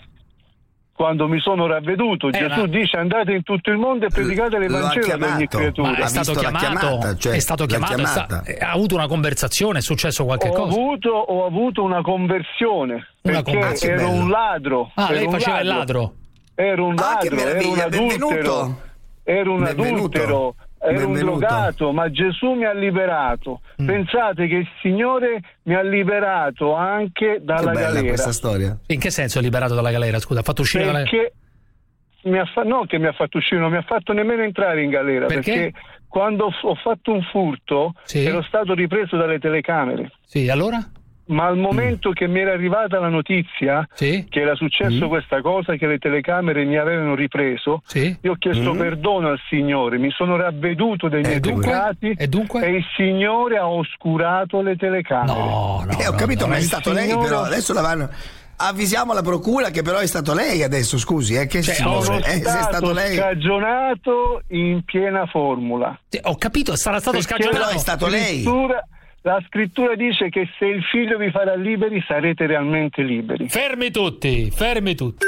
Quando mi sono ravveduto, Eh, Gesù ma- dice: andate in tutto il mondo e predicate Lo ha l'Evangelo ad ogni chiamato. creatura. Ma è Ha stato visto la chiamato? chiamata, cioè, è stato l'ha chiamato? è sta- chiamata. eh, ha avuto una conversazione? È successo qualche Ho cosa? avuto, ho avuto una conversione, Una perché conversione. ero Bello. un ladro. Ah, ero lei un faceva il ladro? Ero un Ah, che ladro, ero un meraviglia, adultero, benvenuto. ero un Benvenuto. adultero, ero un Benvenuto. drogato, ma Gesù mi ha liberato. Mm. Pensate che il Signore mi ha liberato anche Che dalla bella galera. questa storia. In che senso è liberato dalla galera? Scusa, ha fatto uscire dalla galera? Perché mi ha fa- no che mi ha fatto uscire, non mi ha fatto nemmeno entrare in galera. Perché? Perché quando ho ho fatto un furto Sì. ero stato ripreso dalle telecamere. Sì, allora? Ma al momento che mi era arrivata la notizia Sì? che era successo Mm. questa cosa, che le telecamere mi avevano ripreso, Sì? io ho chiesto Mm. perdono al Signore, mi sono ravveduto dei miei E dunque? peccati E dunque? e il Signore ha oscurato le telecamere. No, no. Eh, ho no, capito, no, ma è il stato lei Signore- però. Adesso la vanno. Avvisiamo la procura che però è stato lei adesso, scusi, eh, che Cioè, Signore, Sono eh, se è stato stato lei. scagionato in piena formula. Sì, ho capito, sarà stato Perché scagionato. Però è stato lei. Scrittura- La scrittura dice che se il figlio vi farà liberi sarete realmente liberi. Fermi tutti, fermi tutti.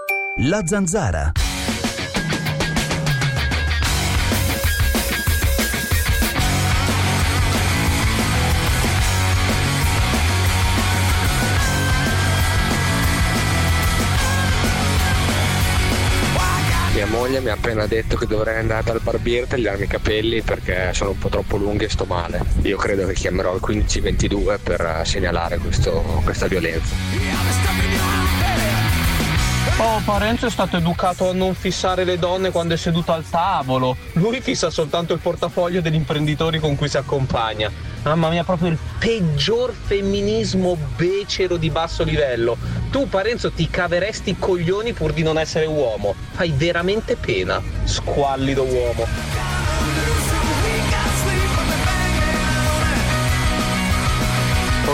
La Zanzara. Mia moglie mi ha appena detto che dovrei andare dal barbiere e tagliarmi i capelli perché sono un po' troppo lunghi e sto male. Io credo che chiamerò il quindici ventidue per eh, segnalare questo, questa violenza. Oh, Parenzo è stato educato a non fissare le donne quando è seduto al tavolo. Lui fissa soltanto il portafoglio degli imprenditori con cui si accompagna. Mamma mia, proprio il peggior femminismo becero di basso livello. Tu, Parenzo, ti caveresti i coglioni pur di non essere uomo. Fai veramente pena, squallido uomo.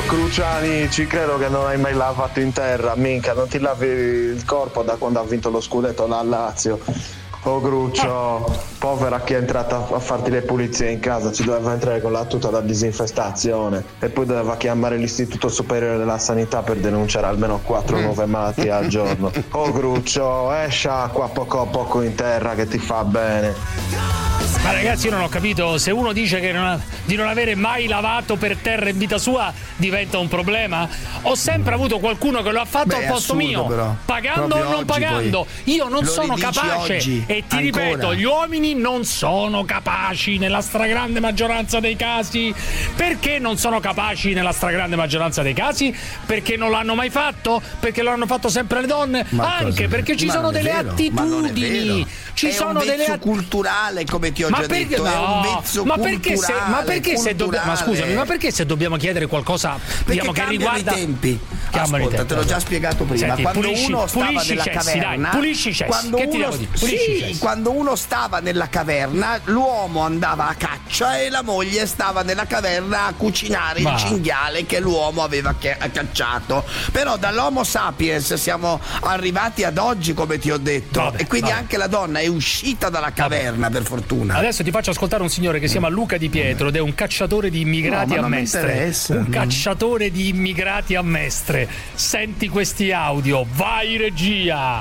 Cruciani, ci credo che non hai mai lavato in terra, minchia, non ti lavi il corpo da quando ha vinto lo scudetto la Lazio. Oh Gruccio, povera chi è entrata a farti le pulizie in casa, ci doveva entrare con la tuta da disinfestazione e poi doveva chiamare l'Istituto Superiore della Sanità per denunciare almeno quattro nuove malattie al giorno. Oh Gruccio, esci acqua poco a poco in terra che ti fa bene. Ma ragazzi, io non ho capito, se uno dice che non ha, di non avere mai lavato per terra in vita sua diventa un problema? Ho sempre avuto qualcuno che lo ha fatto Beh, al posto assurdo, mio, però. pagando Proprio o non pagando. Io non sono capace oggi, e ti ancora. ripeto, gli uomini non sono capaci nella stragrande maggioranza dei casi. Perché non sono capaci nella stragrande maggioranza dei casi? Perché non l'hanno mai fatto? Perché lo hanno fatto sempre le donne? Ma Anche cosa? perché ci ma sono delle vero, attitudini, ci è sono un delle att- culturale, come ti ho ma già perché, detto, no, è un vezzo ma culturale. Perché se, ma perché se dobbiamo, ma scusami, ma perché se dobbiamo chiedere qualcosa diciamo, che riguarda i tempi? Ascolta, i tempi. te l'ho già spiegato prima. Senti, quando pulisci, uno stava pulisci nella cessi, caverna, dai, pulisci cessi. Quando, che uno, ti sì, quando uno stava nella caverna, l'uomo andava a caccia e la moglie stava nella caverna a cucinare ma. il cinghiale che l'uomo aveva cacciato. Però dall'Homo sapiens siamo arrivati ad oggi, come ti ho detto, vabbè, e quindi vabbè. anche la donna è uscita dalla caverna, vabbè. per fortuna. Adesso ti faccio ascoltare un signore che si chiama Luca Di Pietro ed è un cacciatore di immigrati no, a Mestre. Un cacciatore di immigrati a Mestre. Senti questi audio, vai regia.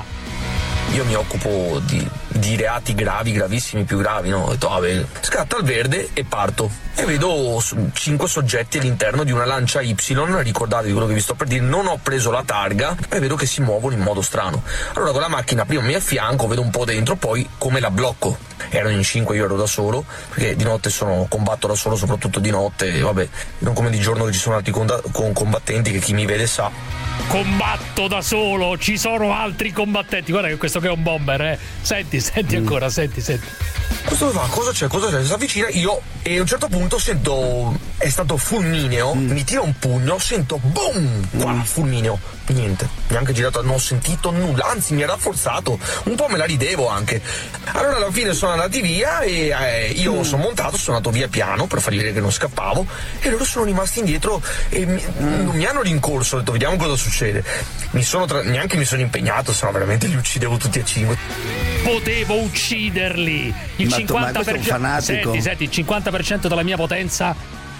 Io mi occupo di, di reati gravi, gravissimi, più gravi, no? Ho detto, vabbè, scatta il verde e parto. E vedo cinque soggetti all'interno di una Lancia Y, ricordatevi quello che vi sto per dire, non ho preso la targa e vedo che si muovono in modo strano. Allora con la macchina prima mi affianco, vedo un po' dentro, poi come la blocco. Erano in cinque, io ero da solo, perché di notte sono combatto da solo, soprattutto di notte, e vabbè, non come di giorno che ci sono altri con combattenti che chi mi vede sa. Combatto da solo, ci sono altri combattenti. Guarda che questo che è un bomber, eh. Senti, senti ancora, mm. senti, senti. Questo fa, cosa c'è, cosa c'è? Si avvicina, io e a un certo punto sento, è stato fulmineo, mm. mi tira un pugno, sento boom, guarda, fulmineo, niente, neanche girato, non ho sentito nulla, anzi mi ha rafforzato, un po' me la ridevo anche. Allora alla fine sono andati via e eh, io mm. sono montato, sono andato via piano per fargli vedere che non scappavo e loro sono rimasti indietro e mi, mm. non mi hanno rincorso, ho detto vediamo cosa succede. Mi sono tra... neanche mi sono impegnato, se no veramente li uccidevo tutti e cinque. Potevo ucciderli. Il ma cinquanta per cento senti, senti, il cinquanta per cento della mia potenza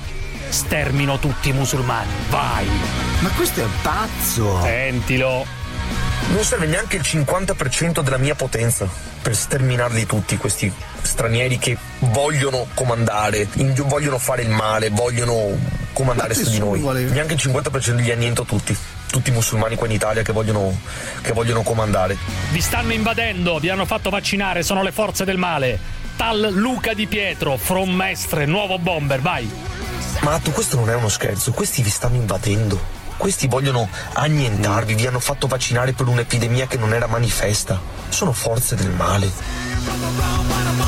stermino tutti i musulmani. Vai. Ma questo è pazzo. Sentilo. Non serve neanche il cinquanta per cento della mia potenza per sterminarli tutti questi stranieri che vogliono comandare, vogliono fare il male, vogliono comandare su di noi. Voleva. Neanche il cinquanta per cento li anniento tutti. Tutti i musulmani qua in Italia che vogliono, che vogliono comandare. Vi stanno invadendo, vi hanno fatto vaccinare, sono le forze del male. Tal Luca Di Pietro, from Mestre, nuovo bomber, vai. Ma tu, questo non è uno scherzo, questi vi stanno invadendo. Questi vogliono annientarvi, vi hanno fatto vaccinare per un'epidemia che non era manifesta. Sono forze del male.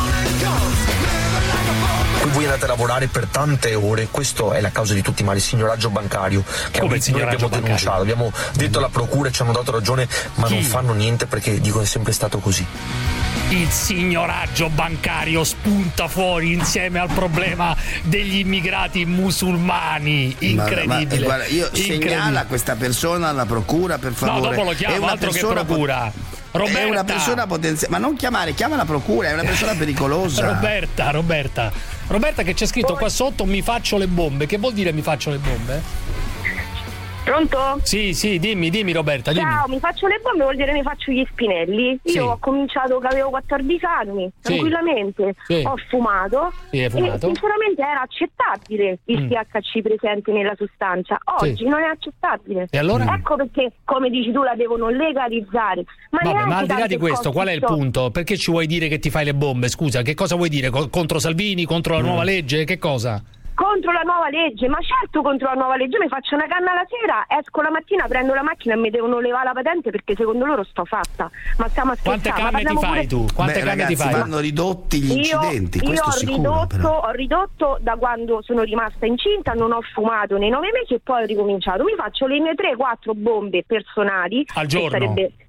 Poi voi andate a lavorare per tante ore, questo è la causa di tutti i mali, il signoraggio bancario che Come noi abbiamo denunciato, abbiamo detto alla procura e ci hanno dato ragione, ma Chi? non fanno niente perché dicono è sempre stato così. Il signoraggio bancario spunta fuori insieme al problema degli immigrati musulmani. Incredibile. Ma, ma, guarda, io segnala questa persona alla procura, per favore. No, dopo lo chiamo, altro che procura. Roberta. È una persona potenziale, ma non chiamare, chiama la procura, è una persona pericolosa. Roberta, Roberta. Roberta che c'è scritto qua sotto mi faccio le bombe. Che vuol dire mi faccio le bombe? Pronto? Sì, sì, dimmi, dimmi Roberta, dimmi. Ciao, mi faccio le bombe vuol dire mi faccio gli spinelli. Io sì. ho cominciato che avevo quattordici anni, sì. tranquillamente, sì. ho fumato, sì, hai fumato e sinceramente era accettabile il mm. T H C presente nella sostanza. Oggi sì. non è accettabile. E allora? Ecco perché, come dici tu, la devono legalizzare. Ma, Vabbè, ma al di là di questo, qual è il punto? Perché ci vuoi dire che ti fai le bombe? Scusa, che cosa vuoi dire? Contro Salvini, contro la mm. nuova legge? Che cosa? Contro la nuova legge, ma certo contro la nuova legge. Io mi faccio una canna la sera, esco la mattina, prendo la macchina e mi devono levare la patente perché secondo loro sto fatta. Ma stiamo a scherzare. Quante canne ti fai pure... tu? Quante Beh, canne ragazzi, ti fai? vanno ridotti gli io, incidenti, io questo ho sicuro, ridotto, però. ho ridotto da quando sono rimasta incinta, non ho fumato nei nove mesi e poi ho ricominciato. Mi faccio le mie tre quattro bombe personali. Al giorno? Sarebbe...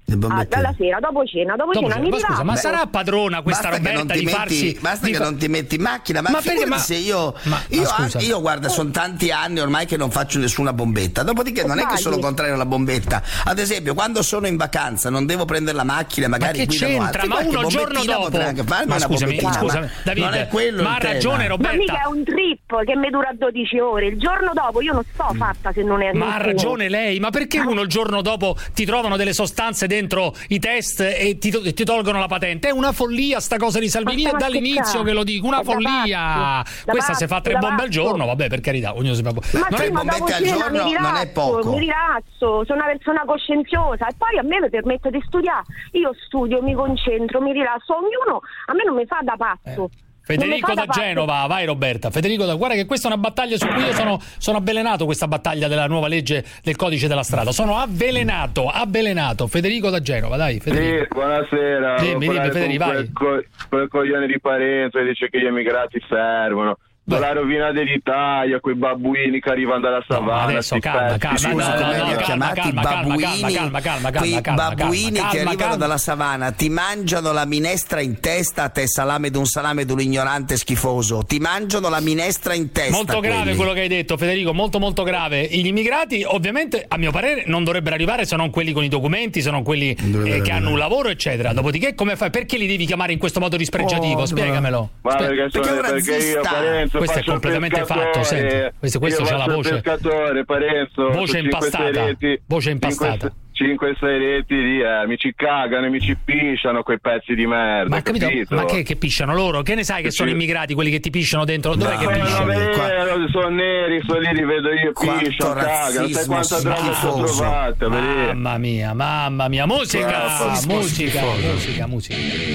Ah, dalla sera, dopo cena, dopo, dopo cena, cena mi rilasso. Scusa, ma sarà padrona questa Roberta di metti, farsi basta di che fa... non ti metti in macchina, ma, ma figurati ma... se io ma, io, ma anche, io guarda, sono tanti anni ormai che non faccio nessuna bombetta. Dopodiché non è che sono contrario alla bombetta. Ad esempio, quando sono in vacanza non devo prendere la macchina, magari ma che c'entra? Ma uno giorno dopo. Ma scusami, scusami, Davide, non è quello ma ha ragione Roberta. Ma mica è un trip che mi dura dodici ore. Il giorno dopo io non sto fatta se non è. Ma ha ragione lei, ma perché uno il giorno dopo ti trovano delle sostanze dentro i test e ti ti tolgono la patente? È una follia sta cosa di Salvini, è dall'inizio che lo dico, una follia. Questa se fa tre bombe al giorno, vabbè, per carità, ognuno si fa. Ma tre bombette al giorno non è poco. Mi rilasso, sono una persona coscienziosa e poi a me mi permette di studiare. Io studio, mi concentro, mi rilasso, ognuno a me non mi fa da pazzo. Eh. Federico da, da Genova, vai Roberta. Federico da, guarda che questa è una battaglia su cui io sono, sono avvelenato, questa battaglia della nuova legge del codice della strada. Sono avvelenato, avvelenato. Federico da Genova, dai Federico. Sì, buonasera. Dimmi, dimmi Federico, vai. Quel, quel coglione di Parenzo che dice che gli emigrati servono. La rovina dell'Italia, quei babbuini che arrivano dalla savana. No, adesso calma, calma, scusa, come li ho chiamati babbuini? Quei babbuini che arrivano dalla savana ti mangiano la minestra in testa a te, salame d'un salame d'un ignorante schifoso. Ti mangiano la minestra in testa. Molto grave quelli. quello che hai detto, Federico, molto molto grave. Gli immigrati, ovviamente, a mio parere, non dovrebbero arrivare se non quelli con i documenti, se non quelli eh, che hanno un lavoro, eccetera. Dopodiché, come fai? Perché li devi chiamare in questo modo dispregiativo? Oh, Spiegamelo. Ma Spie- perché, perché, sono, perché io, Parenzo, questo è completamente fatto, senti. Questo, questo c'ha la voce. Parenzo, voce impastata. Reti, voce impastata. cinque sei reti di eh, mi ci cagano, mi ci pisciano quei pezzi di merda. Ma, capito? capito? Ma che, che pisciano loro? Che ne sai che sì. sono immigrati quelli che ti pisciano dentro? Dov'è no, che pisciano? Vero, sono neri, sono lì, li vedo io, pisciano, cagano. Sai quanta droga sono trovata? Mamma mia, mamma mia. Musica, musica, musica, musica.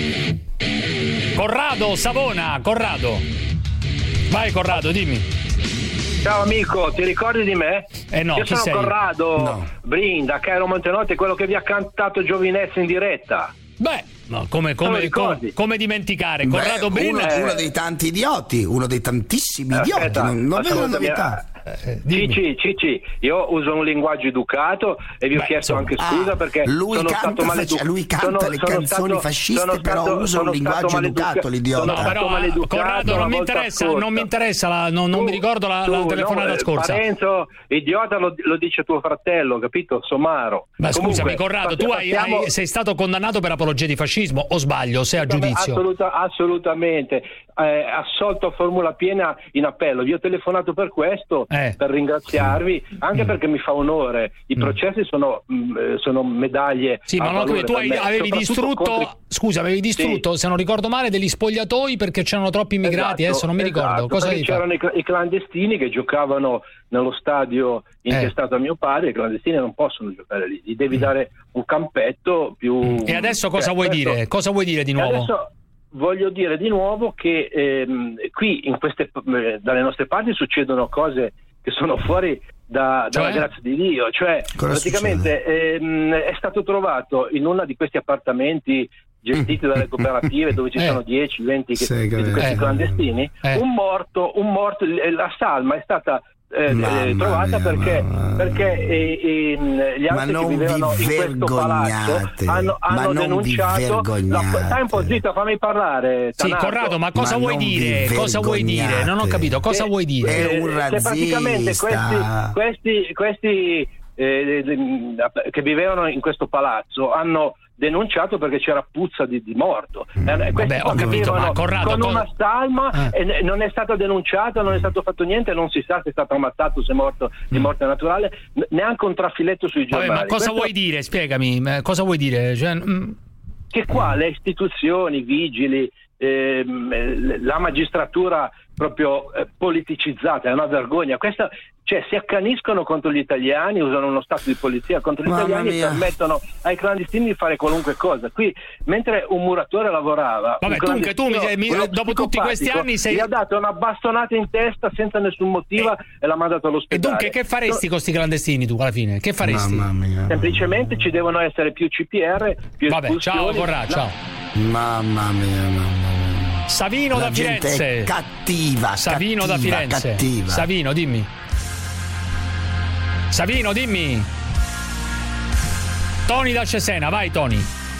Corrado, Savona, Corrado. Vai Corrado, dimmi. Ciao amico, ti ricordi di me? Eh no, Io chi sono sei? Corrado no. Brinda, Cairo Montenotte, quello che vi ha cantato Giovinezza in diretta. Beh, no, come, come, come, come dimenticare? Beh, Corrado Brinda uno, uno dei tanti idioti, uno dei tantissimi idioti, Aspetta, non, non è una novità. Eh, Cici, Cici, io uso un linguaggio educato e vi ho Beh, chiesto anche scusa ah, perché lui sono canta, stato maleducato. Lui canta sono, le sono canzoni stato, fasciste, però stato, usa un linguaggio educato, l'idiota. No, però, Corrado, non mi interessa, non mi interessa, la, non, non tu, mi ricordo la, tu, la telefonata no, scorsa. Parenzo, idiota lo, lo dice tuo fratello, capito? Somaro. Ma Comunque, scusami, Corrado, tu hai, passiamo... hai, sei stato condannato per apologia di fascismo, o sbaglio? Sei a giudizio? Assoluta, assolutamente. Eh, assolto a formula piena in appello. Vi ho telefonato per questo, eh. per ringraziarvi, anche mm. perché mi fa onore. I mm. processi sono, mh, sono medaglie. Sì, ma non tu hai, avevi distrutto, contro... scusa, avevi distrutto, sì. se non ricordo male, degli spogliatoi perché c'erano troppi immigrati. Esatto, adesso non mi ricordo. Esatto, cosa c'erano i, i clandestini che giocavano nello stadio intestato eh. a mio padre. I clandestini non possono giocare lì, gli devi mm. dare un campetto più. E adesso cosa cioè, vuoi questo... dire? Cosa vuoi dire di nuovo? Adesso voglio dire di nuovo che ehm, qui in queste, eh, dalle nostre parti succedono cose che sono fuori da, cioè? dalla grazia di Dio, cioè Cosa praticamente ehm, è stato trovato in uno di questi appartamenti gestiti dalle cooperative dove ci eh. sono dieci venti che, sì, di questi eh. clandestini, eh. un morto, un morto, la salma è stata Eh, eh, trovata mia, perché, mamma. perché eh, eh, gli altri che vivevano in questo palazzo hanno, hanno denunciato la, stai un po' zitto, fammi parlare. Sì, Corrado, ma cosa ma vuoi dire? Cosa vuoi dire? Non ho capito, cosa che, vuoi dire? È un razzista. Praticamente questi, questi, questi eh, che vivevano in questo palazzo hanno denunciato perché c'era puzza di, di morto. Mm, eh, vabbè, ho capito, ma Corrado, con co- una salma eh. e non è stato denunciato, non è stato fatto niente, non si sa se è stato ammazzato, se è morto di morte naturale, neanche un trafiletto sui giornali. Vabbè, ma cosa Questo... vuoi dire? Spiegami, cosa vuoi dire? Cioè, mm... che qua le istituzioni, i vigili, ehm, la magistratura proprio eh, politicizzata, è una vergogna. Questa, cioè, si accaniscono contro gli italiani, usano uno stato di polizia contro gli Mamma italiani mia. e permettono ai clandestini di fare qualunque cosa. Qui, mentre un muratore lavorava, vabbè, un tu, tu mi, mi, dopo tutti questi anni sei... gli ha dato una bastonata in testa senza nessun motivo e, e l'ha mandato all'ospedale. E dunque che faresti no. con sti clandestini tu alla fine? Che faresti? Mamma mia. Semplicemente ci devono essere più C P R, più vabbè, ciao Corrado, ciao. Mamma mia, mamma mia. Savino La da Firenze. È cattiva, Savino cattiva, da Firenze. Cattiva. Savino, dimmi. Savino, dimmi. Tony da Cesena, vai Tony.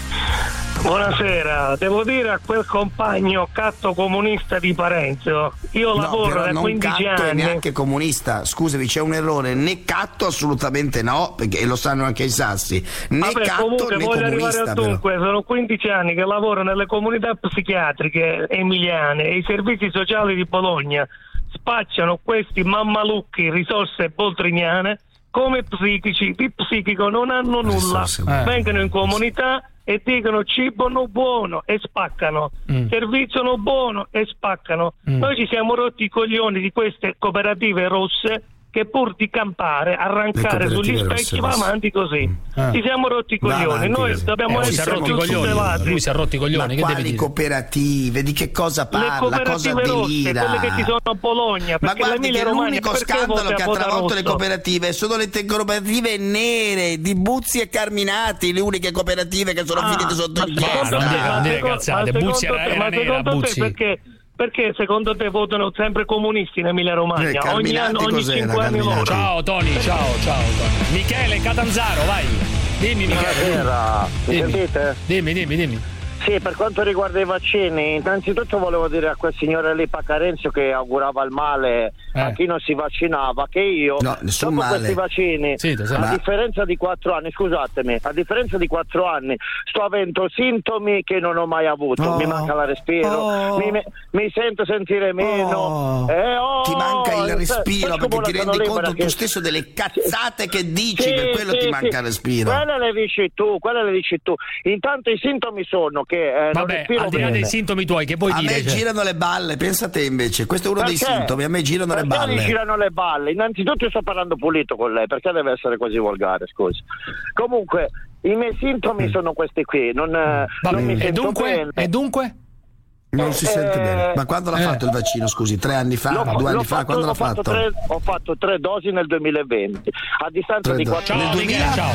Buonasera, devo dire a quel compagno catto comunista di Parenzo, io no, lavoro da non quindici catto anni. E neanche comunista, scusami, c'è un errore, né catto assolutamente no, perché lo sanno anche i sassi, né Vabbè, catto comunque né voglio comunista. arrivare al dunque, sono quindici anni che lavoro nelle comunità psichiatriche emiliane e i servizi sociali di Bologna spacciano questi mammalucchi risorse boltrignane come psichici, di psichico non hanno nulla, eh. vengono in comunità e dicono cibo no buono e spaccano, mm. servizio no buono e spaccano. Mm. Noi ci siamo rotti i coglioni di queste cooperative rosse che pur di campare, arrancare sugli specchi va avanti così. Ah. Ci siamo rotti i coglioni, noi così. dobbiamo eh, essere tutelati. Lui si è rotti i coglioni, ma che quali cooperative? Di che cosa parla? Cosa delira? Rosse, quelle che ci sono a Bologna, ma guardi che l'unico scandalo che ha travolto rosso? le cooperative sono le te- cooperative nere di Buzzi e Carminati, le uniche cooperative che sono ah, finite sotto inchiesta. Non dire, non dire cazzate, Buzzi era, era nera, Buzzi. Perché Perché secondo te votano sempre comunisti in Emilia Romagna? Eh, ogni anno, ogni cinque anni votano. Ciao Tony, ciao, ciao Tony. Michele Catanzaro, vai. Dimmi Michele. Buonasera, mi dimmi. sentite? Dimmi, dimmi, dimmi. Sì, per quanto riguarda i vaccini, innanzitutto volevo dire a quel signore lì Pacarenzio che augurava il male eh. a chi non si vaccinava, che io no, dopo male. questi vaccini, sì, a ma... differenza di quattro anni, scusatemi, a differenza di quattro anni sto avendo sintomi che non ho mai avuto, oh. mi manca la respiro, oh. mi, mi sento sentire meno, oh. Eh, oh. ti manca il respiro perché ti rendi conto tu stesso delle cazzate che dici, sì, per quello sì, ti manca il respiro. Quelle le dici tu, quelle le dici tu. Intanto i sintomi sono che eh, vabbè, al di là dei sintomi tuoi, che vuoi a dire? A me cioè? girano le balle, pensa te invece, questo è uno perché? dei sintomi, a me girano perché le balle. Mi girano le balle? Innanzitutto io sto parlando pulito con lei, perché deve essere così volgare, scusi. Comunque, i miei sintomi mm. sono questi qui, non, non mi e sento dunque? bene. E dunque? Non si eh, sente bene. Ma quando l'ha eh. fatto il vaccino, scusi? Tre anni fa? L'ho, due anni l'ho fa? Fatto, quando l'ha fatto? fatto? Tre, ho fatto tre dosi nel duemilaventi. A distanza tre di do- quattro anni. Nel duemila? Ciao.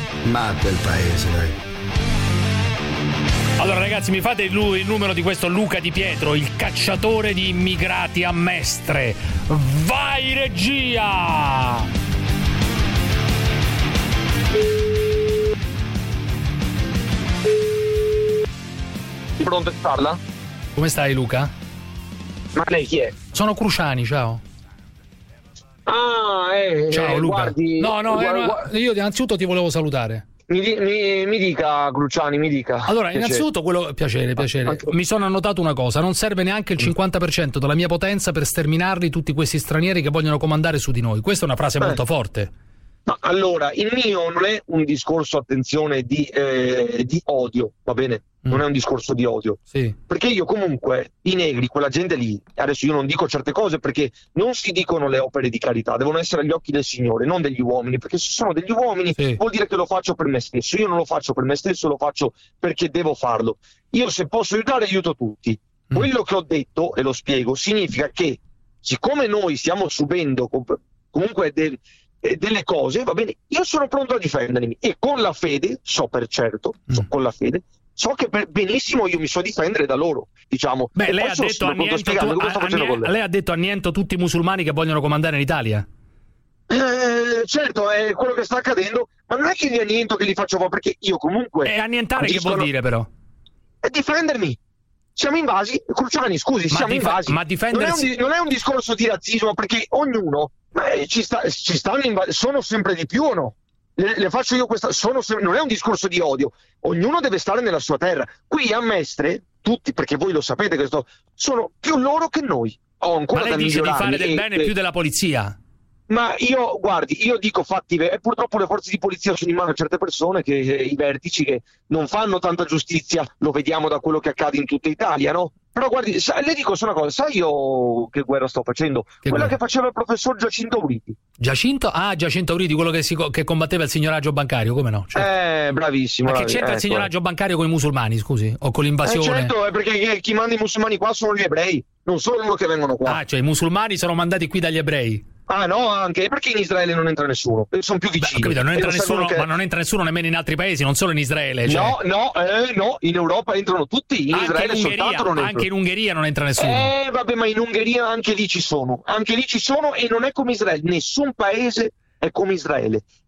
Ma quel paese, dai. Allora ragazzi, mi fate lui il numero di questo Luca Di Pietro, il cacciatore di immigrati a Mestre. Vai regia! Pronto, parla? Come stai Luca? Ma lei chi è? Sono Cruciani, ciao. Ah, eh, ciao eh, Luca. Guardi, no, no, guarda, eh, no, io innanzitutto ti volevo salutare. Mi, mi, mi dica Cruciani, mi dica. Allora, piacere. innanzitutto quello piacere, piacere. Ah, mi sono annotato una cosa, non serve neanche il cinquanta per cento della mia potenza per sterminarli tutti questi stranieri che vogliono comandare su di noi. Questa è una frase eh. molto forte. No, allora, il mio non è un discorso, attenzione, di, eh, di odio, va bene? Non mm. è un discorso di odio. Sì. Perché io comunque, i negri, quella gente lì, adesso io non dico certe cose perché non si dicono le opere di carità, devono essere agli occhi del Signore, non degli uomini, perché se sono degli uomini sì. vuol dire che lo faccio per me stesso. Io non lo faccio per me stesso, lo faccio perché devo farlo. Io se posso aiutare, aiuto tutti. Mm. Quello che ho detto, e lo spiego, significa che siccome noi stiamo subendo comunque del... delle cose, va bene, io sono pronto a difendermi e con la fede, so per certo, so, con la fede, so che per benissimo io mi so difendere da loro, diciamo. Beh, lei ha, detto anniento, tu, a, a, lei ha detto anniento tutti i musulmani che vogliono comandare in Italia? Eh, certo, è quello che sta accadendo, ma non è che li anniento che li faccio fuori, perché io comunque... E annientare agiscono... che vuol dire però? È difendermi. Siamo invasi, Cruciani, scusi, ma siamo dif- invasi. Ma difendersi... non, è un, non è un discorso di razzismo, perché ognuno... Ma ci, sta, ci stanno inv- sono sempre di più o no? Le, le faccio io questa, sono sem- non è un discorso di odio, ognuno deve stare nella sua terra. Qui a Mestre, tutti, perché voi lo sapete che sto, sono più loro che noi. Ho ancora ma lei da dice di fare del e, bene e, più della polizia? Ma io, guardi, io dico fatti, e purtroppo le forze di polizia sono in mano a certe persone, che i vertici che non fanno tanta giustizia, lo vediamo da quello che accade in tutta Italia, no? Però guardi, sa, le dico solo una cosa, sai io che guerra sto facendo? Che Quella guerra? Che faceva il professor Giacinto Auriti. Giacinto? Ah, Giacinto Auriti, quello che, si, che combatteva il signoraggio bancario, come no? Certo. Eh, bravissimo. Ma bravi, che c'entra ecco. il signoraggio bancario con i musulmani, scusi? O con l'invasione? Eh, certo, è perché chi manda i musulmani qua sono gli ebrei, non sono loro che vengono qua. Ah, cioè i musulmani sono mandati qui dagli ebrei? Ah no, anche perché in Israele non entra nessuno, sono più vicini. Beh, capito, non entra nessuno, che... ma non entra nessuno nemmeno in altri paesi, non solo in Israele. Cioè... No, no, eh, no, in Europa entrano tutti, in anche Israele in Ungheria, soltanto non entrano. Anche in Ungheria non entra nessuno. Eh, vabbè, ma in Ungheria anche lì ci sono, anche lì ci sono e non è come Israele, nessun paese è come Israele.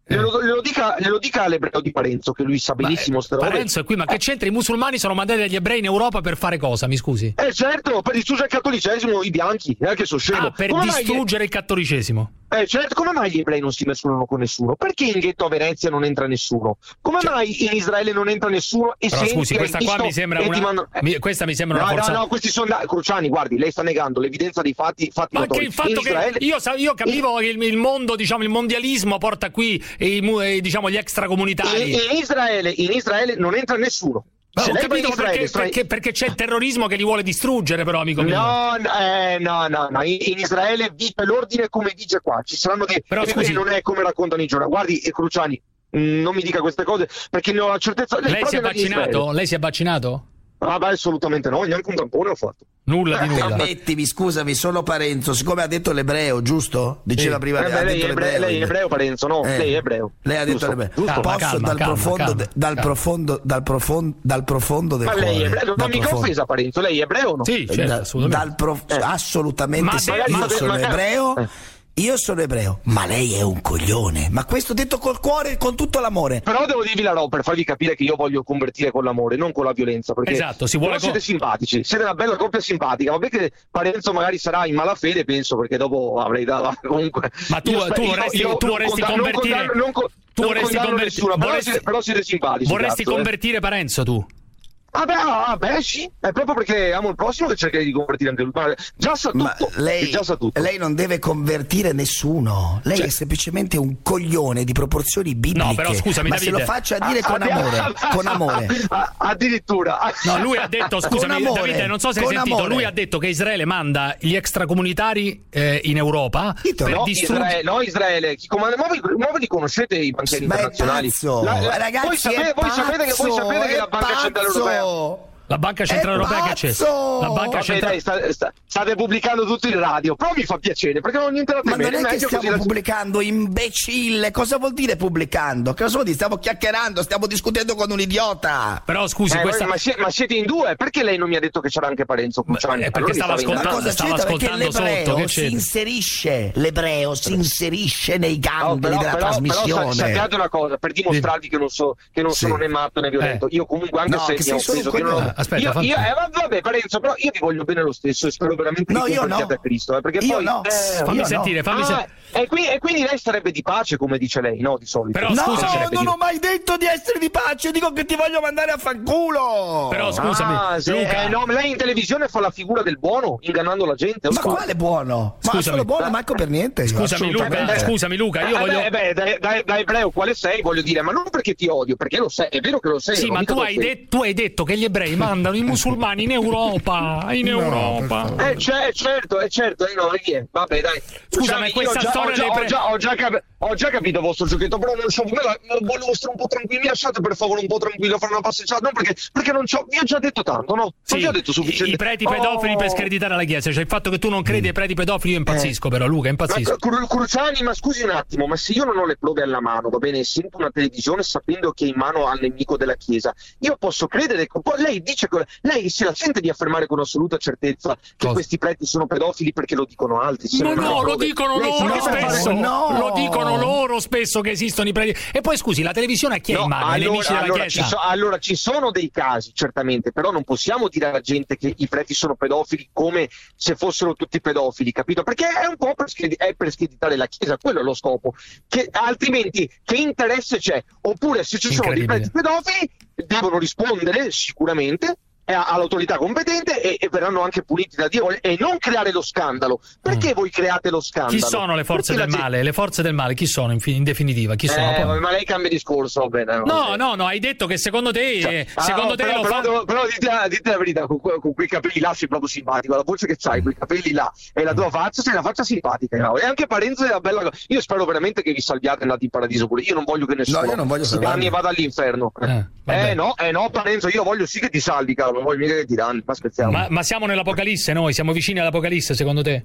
Glielo, glielo, dica, glielo dica all'ebreo di Parenzo, che lui sa benissimo ste robe. Parenzo è qui, ma che c'entra? I musulmani sono mandati dagli ebrei in Europa per fare cosa, mi scusi? Eh certo, per distruggere il cattolicesimo, i bianchi, eh, che sono scemo. Ah, per come distruggere mai... il cattolicesimo. Eh certo, come mai gli ebrei non si mescolano con nessuno? Perché in ghetto a Venezia non entra nessuno? Come cioè... mai in Israele non entra nessuno? E però scusi, questa qua mi sembra una... mando... eh. mi... questa mi sembra no, una forza... No, no, questi sono da... Cruciani, guardi, lei sta negando l'evidenza dei fatti, fatti ma notori. che il fatto in che Israele... io, io capivo che il, il mondo, diciamo, il mondialismo porta qui i, i, diciamo, gli extracomunitari. In, in Israele, in Israele non entra nessuno. Beh, ho capito perché, perché, perché c'è il terrorismo che li vuole distruggere, però, amico mio. No, eh, no, no, no. In, in Israele vige l'ordine come dice qua. Ci saranno dei. Però scusi, non è come raccontano i giornali. Guardi, e Cruciani, mh, non mi dica queste cose perché ne ho la certezza. Lei, lei si è vaccinato? Lei si è vaccinato? Ah, beh, assolutamente no, neanche un tampone ho fatto. Nulla di nulla. Ammettimi, scusami, sono Parenzo, siccome ha detto l'ebreo, giusto? Diceva sì. prima eh beh, ha lei, detto è ebreo, l'ebreo. lei è ebreo, Parenzo, no? Eh. Lei è ebreo. Lei ha detto l'ebreo. Calma, Posso calma, dal, calma, profondo, calma, de, dal, calma. profondo, dal, profondo, dal profondo del ma cuore. Ma lei è ebreo? Non mica profondo. offesa, Parenzo, lei è ebreo o no? Sì, certo, da, assolutamente. Dal prof... eh. Assolutamente ma sì. de- Io ma de- sono ma- ebreo. eh. Io sono ebreo, ma lei è un coglione. Ma questo detto col cuore e con tutto l'amore. Però devo dirvi la roba per farvi capire che io voglio convertire con l'amore, non con la violenza. Perché esatto, si vuole. Però siete simpatici, siete una bella coppia simpatica. Vabbè che Parenzo magari sarà in malafede, penso, perché dopo avrei dato comunque. Ma tu, io, tu io, vorresti, io, tu vorresti non convertire. Non, non, non, tu non vorresti convertire. Nessuna, però, vorresti, siete, però siete simpatici. Vorresti cazzo, convertire eh. Parenzo tu? Ah beh, ah, beh sì, è proprio perché amo il prossimo che cercherei di convertire anche lui. Ma già sa tutto. Ma lei, già sa tutto. lei non deve convertire nessuno. Lei cioè, è semplicemente un coglione di proporzioni bibliche. No, però scusami, ma Davide, se lo faccia dire ah, con ah, amore, ah, con amore. Ah, addirittura. No, lui ha detto, scusami, amore, Davide, non so se hai sentito, amore. lui ha detto che Israele manda gli extracomunitari eh, in Europa per no, distruggere. Israele, no, Israele, chi comanda, ma voi, ma voi li conoscete i banchieri Ma internazionali? È pazzo. La, la, Ragazzi, voi sapete, è voi sapete che, voi sapete che la Banca pazzo. Centrale Europea. La Banca Centrale Europea che c'è? La Banca Vabbè, Centrale... dai, sta, sta, state pubblicando tutto in radio, però mi fa piacere perché non ho niente da temere. Ma non è che meglio stiamo così pubblicando, imbecille. Cosa vuol dire pubblicando? Cosa vuol dire? Stiamo chiacchierando, stiamo discutendo con un idiota. Però scusi, eh, questa... ma, siete, ma siete in due? Perché lei non mi ha detto che c'era anche Parenzo Cruciani? Eh, perché allora stava ascoltando, cosa stava ascoltando l'ebreo sotto. Che si c'è? inserisce, l'ebreo si inserisce nei gangli no, però, della però, trasmissione. Però sappiate una cosa, per dimostrarvi che non, so, che non sì. sono né matto né violento, Eh. io comunque anche No, se che mi ho sei solo offeso, che non ho... Aspetta, io, fammi- io, eh, vabbè Parenzo, però io vi voglio bene lo stesso e spero veramente No, che io convertiate no. a Cristo, eh, perché Io poi no. eh, Fammi Io sentire, no. fammi ah, sentire. e, qui, e quindi lei starebbe di pace, come dice lei, no? Di solito. Però No, scusami, non ho mai detto di essere di pace, dico che ti voglio mandare a fanculo. Però scusami, ah, se, Luca. eh, no, lei in televisione fa la figura del buono, ingannando la gente. Ma scusa. quale buono? Ma Scusami. sono buono, manco per niente. io, Scusami Luca, assolutamente. scusami Luca, io Eh, voglio... beh, beh, da, da, da ebreo quale sei, voglio dire, ma non perché ti odio, perché lo sei, è vero che lo sei. Sì, non ma mica tu lo hai, sei. de- tu hai detto che gli ebrei mandano i musulmani in Europa, in No, Europa. Eh, c'è, certo, è certo, eh, no, chi è? Vabbè, dai. Scusa, Cioè, ma io questa ho già, storia ho già, dei pre- ho già, ho già, cap- ho già capito il vostro giochetto, però non c'ho, me la, volevo stare un po' tranquilli, mi lasciate per favore un po' tranquillo a fare una passeggiata, no, perché, perché non c'ho, vi ho già detto tanto, no? Sì, ho già detto sufficiente. i, i preti pedofili Oh. per screditare la Chiesa, cioè il fatto che tu non credi ai preti pedofili io impazzisco, Eh. però Luca, impazzisco. Ma, Cru- Cruciani, ma scusi un attimo, ma se io non ho le prove alla mano, va bene, sento una televisione sapendo che in mano ha il nemico della Chiesa, io posso credere, poi lei dice che lei se la sente di affermare con assoluta certezza che Cosa? questi preti sono pedofili perché lo dicono altri. Se No, non ha no, lo prove. dicono Lei sa loro che per fare- spesso. no. Lo dicono loro spesso che esistono i preti. E poi scusi, la televisione a chi è No, in mano? Ai allora, nemici della allora, Chiesa? ci so- allora ci sono dei casi, certamente, però non possiamo dire alla gente che i preti sono pedofili come se fossero tutti pedofili, capito? Perché è un po' per, scredi- è per screditare la Chiesa, quello è lo scopo. Che, altrimenti che interesse c'è? Oppure se ci sono dei preti pedofili devono rispondere sicuramente all'autorità competente e, e verranno anche puniti da Dio e non creare lo scandalo. Perché mm. voi create lo scandalo? Chi sono le forze Perché del la... male? Le forze del male chi sono in, fi- in definitiva? Chi sono? Eh, Poi? ma lei cambia discorso, va bene. No, no, no, no, hai detto che secondo te cioè, eh, ah, secondo no, te però, lo però, fa... però, però dite, dite la verità, con, que- con quei capelli là sei proprio simpatico, la voce che c'hai, quei capelli là e la tua faccia, sei una faccia simpatica, no? E anche Parenzo è una bella cosa. Io spero veramente che vi salviate e andate in paradiso pure. Io non voglio che nessuno No, io non voglio si danni e vada all'inferno. Eh, eh no, eh no, Parenzo, io voglio sì che ti salvi, caro, non voglio mica che ti danni, ma scherziamo. Ma, ma siamo nell'Apocalisse noi? Siamo vicini all'Apocalisse secondo te?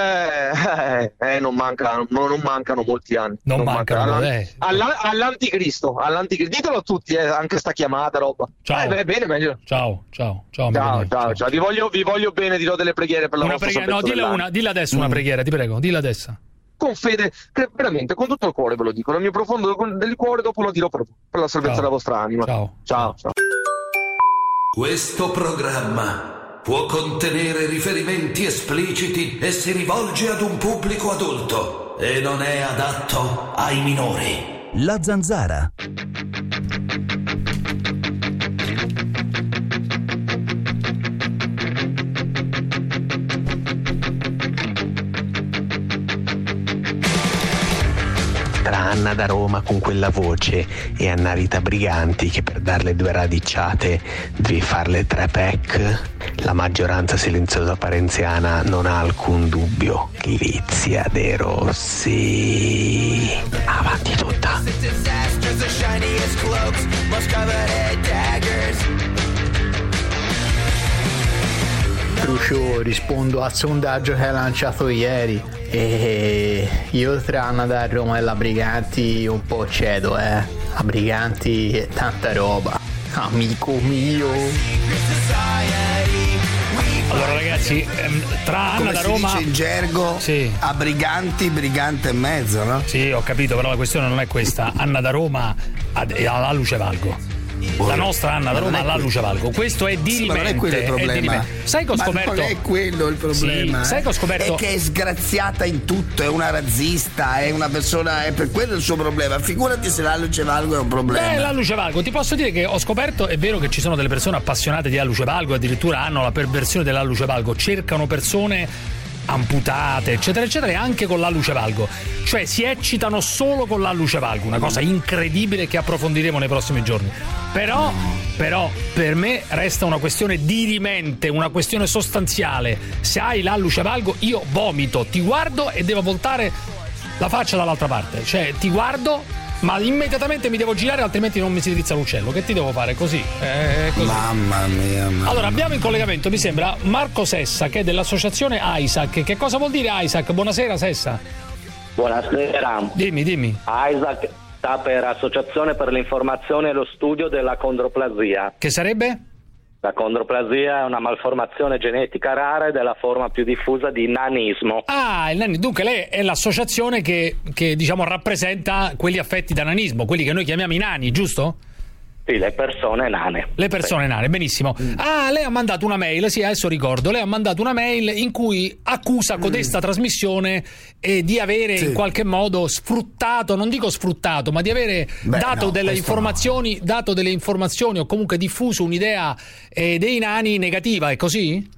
Eh, eh, eh non, mancano, non, non mancano molti anni. Non, non mancano, mancano. eh. Alla, all'anticristo, all'anticristo, ditelo a tutti, eh, anche sta chiamata roba. Ciao. Eh, beh, bene, meglio. Ciao, ciao, ciao. Ciao, ciao, ciao, ciao. Vi voglio, vi voglio bene, dirò delle preghiere per la una vostra preghiera, no, dilla una, dilla adesso Mm. una preghiera, ti prego, dilla adesso. con fede, che veramente con tutto il cuore ve lo dico, nel mio profondo del cuore, dopo lo dirò per, per la salvezza ciao. della vostra anima. Ciao. Ciao, ciao. Questo programma può contenere riferimenti espliciti e si rivolge ad un pubblico adulto e non è adatto ai minori. La Zanzara. Tra Anna da Roma con quella voce e Anna Rita Briganti, che per darle due radicciate devi farle tre pack, la maggioranza silenziosa parenziana non ha alcun dubbio. Lizia De Rossi. Avanti tutta. Crucio, rispondo al sondaggio che hai lanciato ieri e io tra Anna da Roma e la Briganti un po' cedo, eh. La Briganti è tanta roba, amico mio. Allora ragazzi, tra Anna come da si Roma dice in gergo, sì. a briganti, brigante e mezzo, no? Sì, ho capito, però la questione non è questa. Anna da Roma alla Luce Valgo. La nostra Anna da Roma alla Luce Valgo. Questo è dirimente. Sì, ma non è quello il problema. Sai che ho scoperto? Ma non è quello il problema. Sì, sai che ho scoperto? È che è sgraziata in tutto, è una razzista, è una persona, è per quello il suo problema. Figurati se la Luce Valgo è un problema. Beh, la Luce Valgo, ti posso dire che ho scoperto, è vero che ci sono delle persone appassionate di La Luce Valgo, addirittura hanno la perversione della Luce Valgo, cercano persone amputate eccetera eccetera, e anche con la Luce Valgo, cioè si eccitano solo con la Luce Valgo, una cosa incredibile che approfondiremo nei prossimi giorni. Però però per me resta una questione dirimente, una questione sostanziale. Se hai la Luce Valgo io vomito, ti guardo e devo voltare la faccia dall'altra parte, cioè ti guardo ma immediatamente mi devo girare, altrimenti non mi si drizza l'uccello. Che ti devo fare? Così, eh, così. Mamma mia, mamma. Allora abbiamo in collegamento, mi sembra, Marco Sessa, che è dell'associazione Isaac. Che cosa vuol dire Isaac? Buonasera Sessa. Buonasera. Dimmi, dimmi. Isaac sta per Associazione per l'informazione e lo studio della condroplasia. Che sarebbe? La condroplasia è una malformazione genetica rara ed è la forma più diffusa di nanismo. Ah, il nanismo. Dunque lei è l'associazione che, che diciamo rappresenta quelli affetti da nanismo, quelli che noi chiamiamo i nani, giusto? Sì, le persone nane. Le persone sì. nane, benissimo. Mm. Ah, lei ha mandato una mail, sì, adesso ricordo, lei ha mandato una mail in cui accusa codesta mm. trasmissione eh, di avere sì. in qualche modo sfruttato, non dico sfruttato, ma di avere Beh, dato no, delle informazioni, no. dato delle informazioni o comunque diffuso un'idea eh, dei nani negativa, è così?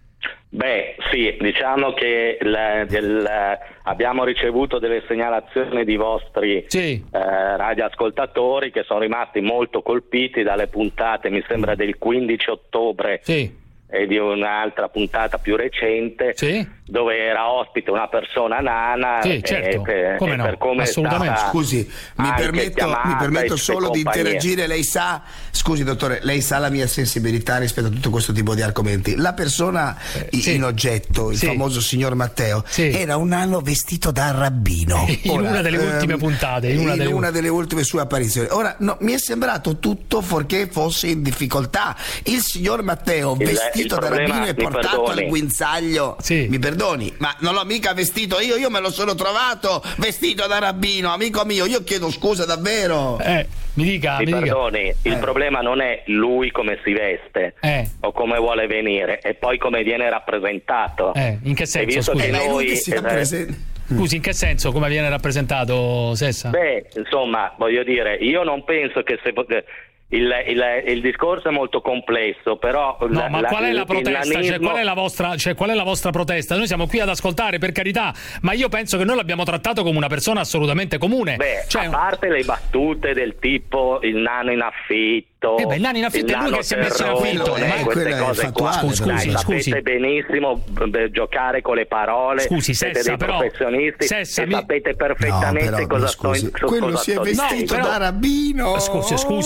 Beh, sì, diciamo che il, il, abbiamo ricevuto delle segnalazioni di vostri sì. eh, radioascoltatori che sono rimasti molto colpiti dalle puntate, mi sembra del quindici ottobre sì. e di un'altra puntata più recente sì. dove era ospite una persona nana sì, certo. e, come e no? per come assolutamente. Scusi, mi permetto, mi permetto solo di interagire. Lei sa, scusi dottore, lei sa la mia sensibilità rispetto a tutto questo tipo di argomenti. La persona eh, sì. in oggetto, il sì. famoso signor Matteo, sì. era un nano vestito da rabbino in Ora, una delle ultime ehm, puntate in, una, in delle... una delle ultime sue apparizioni. Ora no, mi è sembrato tutto fuorché fosse in difficoltà. Il signor Matteo il, vestito il da rabbino e portato perdoni. al guinzaglio sì. mi perdoni, ma non l'ho mica vestito io, io me lo sono trovato vestito da rabbino, amico mio, io chiedo scusa davvero. Eh, mi dica, mi, mi perdoni, dica. il eh. problema non è lui come si veste eh. o come vuole venire, e poi come viene rappresentato. Eh, in che senso? E visto Scusi. che noi che si eh, Scusi, in che senso? Come viene rappresentato, Sessa? Beh, insomma, voglio dire, io non penso che se Il, il, il discorso è molto complesso, però no, la, ma la, qual è la protesta? Nanismo... Cioè, qual è la vostra, cioè, qual è la vostra protesta? Noi siamo qui ad ascoltare, per carità, ma io penso che noi l'abbiamo trattato come una persona assolutamente comune. Beh, cioè, a parte le battute del tipo il nano in affitto. Eh beh, il nano in affitto è lui che si è messo in affitto. Eh, queste cose qua. Scusi, scusi, Dai, scusi. Sapete benissimo b- giocare con le parole. Scusi, siete Sessa, dei però, professionisti Sessa, e mi... sapete perfettamente no, però, cosa scusi, sto in quello cosa si è sto vestito no, però... da rabbino. Scusi, scusi, Sessa.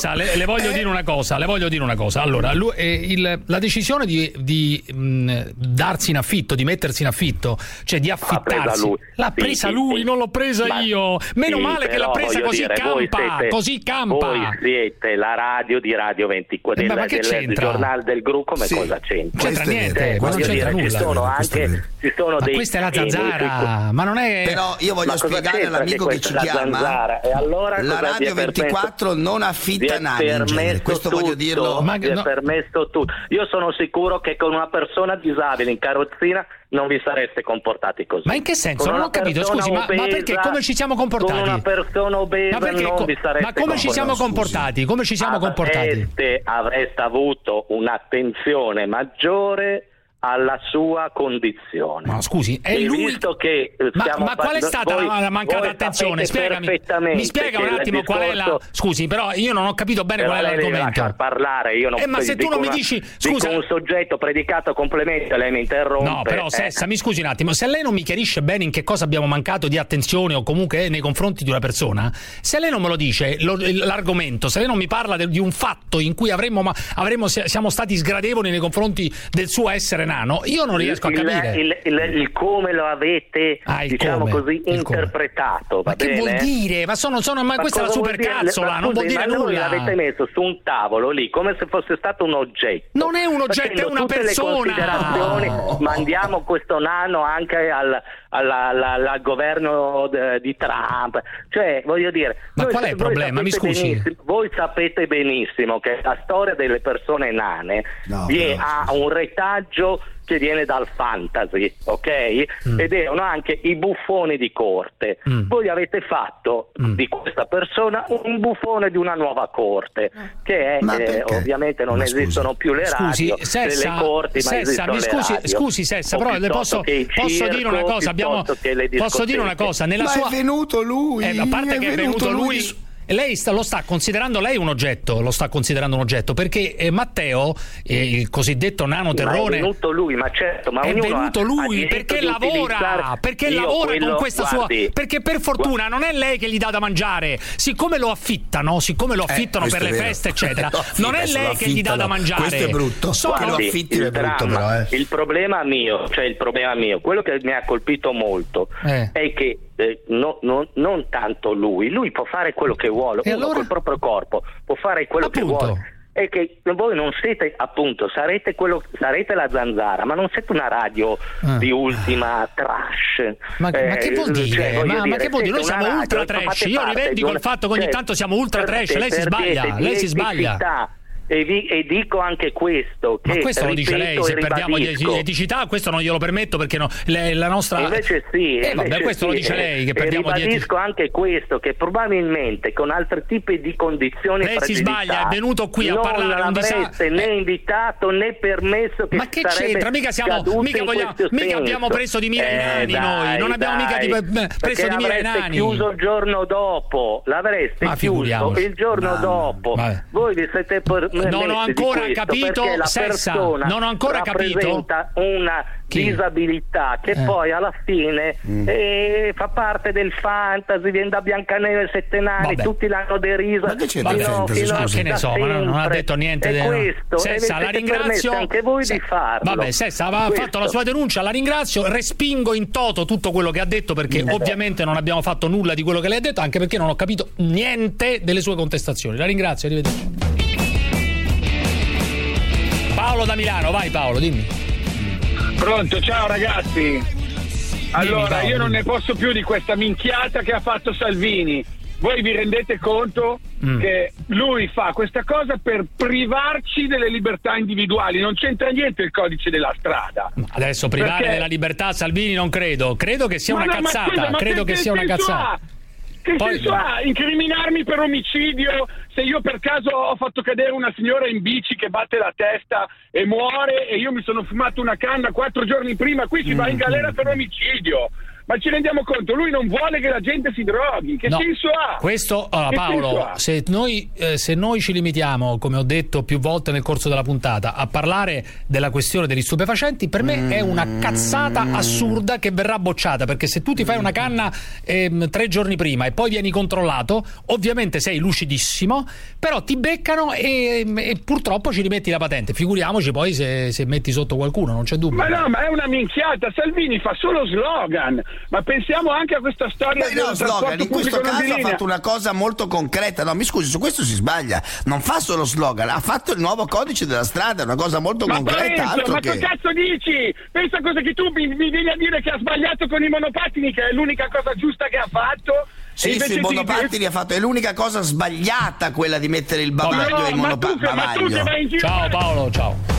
Sessa, le, le voglio eh. dire una cosa, le voglio dire una cosa. Allora, lui, eh, il, la decisione di, di mh, darsi in affitto, di mettersi in affitto, cioè di affittarsi, l'ha presa lui, lui sì, non l'ho presa ma, io. Meno sì, male che l'ha presa così dire, campa, siete, così campa. Voi siete la radio di Radio ventiquattro, eh, del, ma che del, del giornale del gruppo, come sì. cosa c'entra? C'entra niente, eh, non c'entra dire, nulla. Ci sono anche ci sono ma dei questa è la Zanzara, ma non è. Però io voglio spiegare all'amico che, che ci chiama. E allora la Radio ventiquattro non affitta navi in genere, questo tutto, voglio dirlo. Ma vi è no. permesso tutto. Io sono sicuro che con una persona disabile in carrozzina non vi sareste comportati così. Ma in che senso? Non ho capito, scusi, ma, ma perché? Come ci siamo comportati? Con una persona obesa ma non vi sareste Ma come ci siamo comportati? Come ci siamo comportati? Avreste, avreste avuto un'attenzione maggiore alla sua condizione. Ma scusi, è e lui visto che ma, ma qual è stata voi, la mancata attenzione? Spiegami. Mi spiega un attimo qual è la scusi, però io non ho capito bene qual è l'argomento. parlare, io non eh, ma se tu non mi dici scusa, un soggetto predicato complemento lei mi interrompe. No, però Sessa, eh. mi scusi un attimo, se lei non mi chiarisce bene in che cosa abbiamo mancato di attenzione o comunque nei confronti di una persona, se lei non me lo dice lo, l'argomento, se lei non mi parla de, di un fatto in cui avremmo, ma, avremmo siamo stati sgradevoli nei confronti del suo essere nano, io non riesco il, a capire il, il, il come lo avete ah, diciamo come, così interpretato, va ma bene? Che vuol dire? Ma sono, sono ma, ma questa è la supercazzola, non vuol dire ma nulla. L'avete messo su un tavolo lì come se fosse stato un oggetto. Non è un oggetto, è una persona. No. Mandiamo questo nano anche al Alla, alla, al governo de, di Trump, cioè voglio dire, ma voi, qual è il problema? Mi scusi, voi sapete benissimo che la storia delle persone nane no, vi ha un retaggio che viene dal fantasy, ok? Mm. Ed erano anche i buffoni di corte. Mm. Voi avete fatto mm. di questa persona un buffone di una nuova corte, che è eh, ovviamente non ma esistono scusi. più le radio, scusi, Sessa, le corti, ma Sessa, esistono mi scusi, le radio. Scusi Sessa, però le posso, posso circo, dire una cosa, abbiamo, posso dire una cosa, nella ma sua... è venuto lui, eh, a parte è che è venuto, venuto lui... lui... Lei sta, lo sta considerando lei un oggetto, lo sta considerando un oggetto perché eh, Matteo, eh, il cosiddetto nano terrone, è venuto lui, ma certo, ma è venuto ha, lui ha perché lavora, perché lavora quello, con questa guardi, sua, perché per fortuna guardi. non è lei che gli dà da mangiare, siccome lo affittano, siccome lo affittano eh, per le feste eccetera, non è lei che gli dà da mangiare. Questo è brutto. Solo guardi, lo affitti è brutto, dramma, però, eh. il problema mio, cioè il problema mio, quello che mi ha colpito molto eh. è che Eh, no, no, non tanto lui, lui può fare quello che vuole, e uno allora? col proprio corpo può fare quello Appunto. che vuole, è che voi non siete, appunto, sarete quello, sarete la Zanzara, ma non siete una radio ah. di ultima trash. Ma, eh, ma che vuol dire? Cioè, ma, dire, ma che vuol dire? Noi siamo radio, ultra trash. Io rivendico il fatto che ogni cioè, tanto siamo ultra trash. Lei si sbaglia, lei si sbaglia. E, vi, e dico anche questo che ma questo lo dice lei, se perdiamo di eticità questo non glielo permetto perché no, le, la nostra invece sì eh, invece vabbè, questo sì, lo dice lei che perdiamo e ribadisco di anche questo che probabilmente con altri tipi di condizioni lei si sbaglia, è venuto qui a parlare non l'avreste né invitato né permesso che ma che c'entra, mica siamo mica, vogliamo, mica abbiamo preso di mira eh, i nani dai, noi non abbiamo dai, mica di, preso di mira i nani, l'avreste chiuso il giorno dopo, l'avreste ma chiuso il giorno no, dopo vabbè. Voi vi siete per, non ho ancora capito, la Sessa, non ho ancora capito una Chi? disabilità che eh. poi alla fine mm. eh, fa parte del fantasy, viene da Biancaneve Sette Nani, vabbè. tutti l'hanno derisa ma che, fino, fantasy, fino ma che ne so, ma non ha detto niente e questo, Sessa, la ringrazio anche voi Se... di farlo. Vabbè, Sessa aveva fatto la sua denuncia, la ringrazio, respingo in toto tutto quello che ha detto perché mm. ovviamente non abbiamo fatto nulla di quello che lei ha detto, anche perché non ho capito niente delle sue contestazioni. La ringrazio, arrivederci. Paolo da Milano, vai Paolo, dimmi. Pronto, ciao ragazzi. Allora, dimmi, io non ne posso più di questa minchiata che ha fatto Salvini. Voi vi rendete conto mm. che lui fa questa cosa per privarci delle libertà individuali? Non c'entra niente il codice della strada. Ma adesso privare Perché... della libertà Salvini non credo. Credo che sia ma una no, cazzata. Ma scusa, credo che, che sia una cazzata. Ha? Che Poi... senso ha incriminarmi per omicidio se io per caso ho fatto cadere una signora in bici che batte la testa e muore e io mi sono fumato una canna quattro giorni prima? Qui si mm-hmm. va in galera per omicidio. ma ci rendiamo conto, lui non vuole che la gente si droghi, che no. senso ha? Questo, allora, che Paolo, se noi, eh, se noi ci limitiamo, come ho detto più volte nel corso della puntata, a parlare della questione degli stupefacenti, per me è una cazzata assurda che verrà bocciata, perché se tu ti fai una canna ehm, tre giorni prima e poi vieni controllato, ovviamente sei lucidissimo, però ti beccano e, e purtroppo ci rimetti la patente. Figuriamoci poi se, se metti sotto qualcuno, non c'è dubbio. Ma no, ma è una minchiata. Salvini fa solo slogan, ma pensiamo anche a questa storia. Beh, no, slogan, in questo caso ha fatto una cosa molto concreta. No, mi scusi, su questo si sbaglia. Non fa solo slogan, ha fatto il nuovo codice della strada, una cosa molto ma concreta. Parenzo, altro ma che... che cazzo dici? Pensa cosa che tu mi, mi vieni a dire che ha sbagliato con i monopattini, che è l'unica cosa giusta che ha fatto. Sì, sui monopattini ti... ha fatto, è l'unica cosa sbagliata quella di mettere il bavaglio ai monopattini. Ciao Paolo, ciao.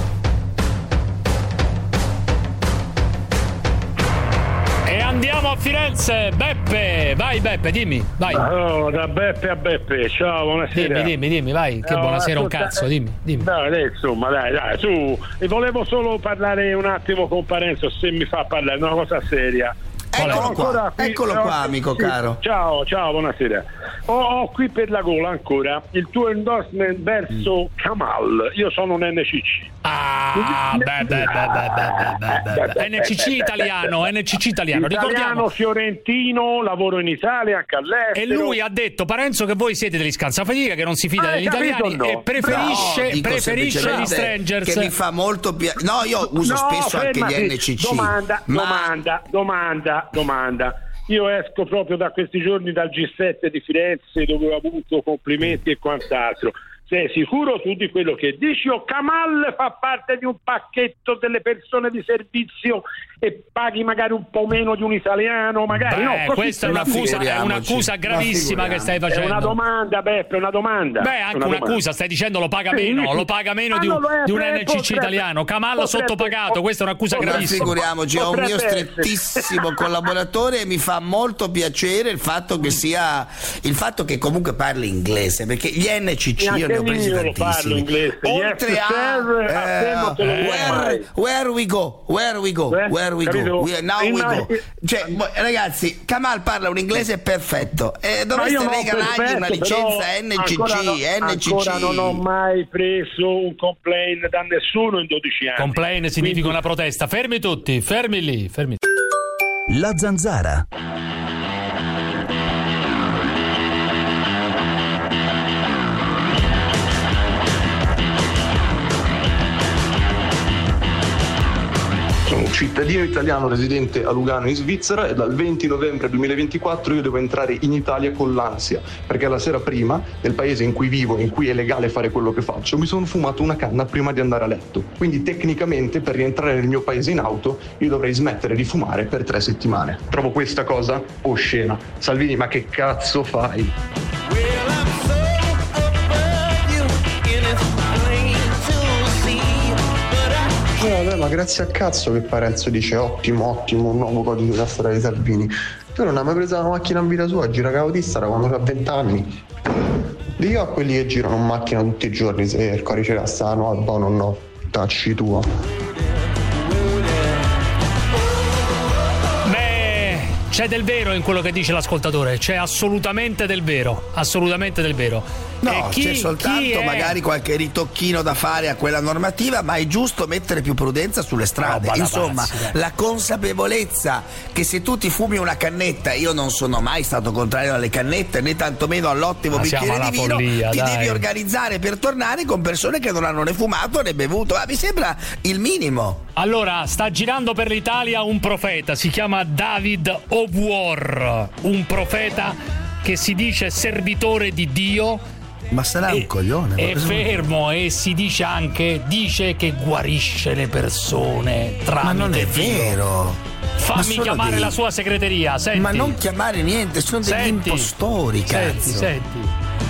E andiamo a Firenze, Beppe, vai Beppe, dimmi, vai. Oh, da Beppe a Beppe, ciao, buonasera. Dimmi, dimmi, dimmi, vai, che no, buonasera un cazzo, dimmi, dimmi. Dai, dai, insomma, dai, dai, su. E volevo solo parlare un attimo con Parenzo, se mi fa parlare, una cosa seria. Eccolo qua, qui, eccolo qua, amico sì, caro. Ciao, ciao, buonasera. Ho, ho qui per la gola ancora il tuo endorsement verso mm. Kamal. Io sono un N C C. Ah, beh, beh, beh, beh, beh, N C C italiano, N C C italiano. Italiano, ricordiamo, fiorentino, lavoro in Italia, anche all'estero. E lui ha detto, Parenzo, che voi siete degli scansafatiche, che non si fida ah, degli italiani no? e preferisce, no, preferisce gli strangers. Che mi fa molto piacere. No, io uso no, spesso fermati. anche gli N C C. Domanda, ma... domanda, domanda, domanda. Io esco proprio da questi giorni dal G sette di Firenze, dove ho avuto complimenti e quant'altro. Sei sicuro tu di quello che dici o Kamal fa parte di un pacchetto delle persone di servizio e paghi magari un po' meno di un italiano? Magari Beh, no, questa è un'accusa, è un'accusa gravissima che stai facendo. È una domanda, Beppe, è una domanda. Beh, anche una un'accusa, domanda. Stai dicendo lo paga meno, lo paga meno di un, di un N C C italiano. Kamal sottopagato, questa è un'accusa gravissima. Figuriamoci, ho un mio strettissimo collaboratore e mi fa molto piacere il fatto che sia il fatto che comunque parli inglese, perché gli N C C io ne ho presi tantissimi. Oltre yes, a uh, where, where we go, where we go, where we go, we, now we go. Cioè, ragazzi, Kamal parla un inglese perfetto e dovreste regalargli una licenza N C C. Ancora, N C C. ancora non ho mai preso un complaint da nessuno in dodici anni. Complaint significa Quindi... una protesta. Fermi tutti, fermi lì, fermi. La Zanzara. Sono un cittadino italiano residente a Lugano in Svizzera e dal venti novembre duemilaventiquattro io devo entrare in Italia con l'ansia, perché la sera prima, nel paese in cui vivo, in cui è legale fare quello che faccio, mi sono fumato una canna prima di andare a letto. Quindi tecnicamente per rientrare nel mio paese in auto io dovrei smettere di fumare per tre settimane. Trovo questa cosa oscena. Salvini, ma che cazzo fai? Eh, vabbè, ma grazie a cazzo che Parenzo dice ottimo, ottimo, un nuovo codice della strada di Salvini. Tu non hai mai preso una macchina in vita sua, gira cautista da quando ha venti anni. Dico a quelli che girano in macchina tutti i giorni se il codice della strada no, al buono o no, tacci tua. Beh, c'è del vero in quello che dice l'ascoltatore, c'è assolutamente del vero, assolutamente del vero. No, chi, c'è soltanto magari qualche ritocchino da fare a quella normativa, ma è giusto mettere più prudenza sulle strade. No, insomma, pazzi, la consapevolezza che se tu ti fumi una cannetta, io non sono mai stato contrario alle cannette, né tantomeno all'ottimo ma bicchiere di vino, follia, ti dai. devi organizzare per tornare con persone che non hanno né fumato né bevuto. Ah, mi sembra il minimo. Allora, sta girando per l'Italia un profeta, si chiama David O'War, un profeta che si dice servitore di Dio. Ma sarà e, un coglione. È fermo e si dice anche, dice che guarisce le persone tramite Ma non è Dio. vero. Fammi chiamare dei... la sua segreteria, senti. Ma non chiamare niente, sono degli senti. impostori, cazzo. Senti, senti.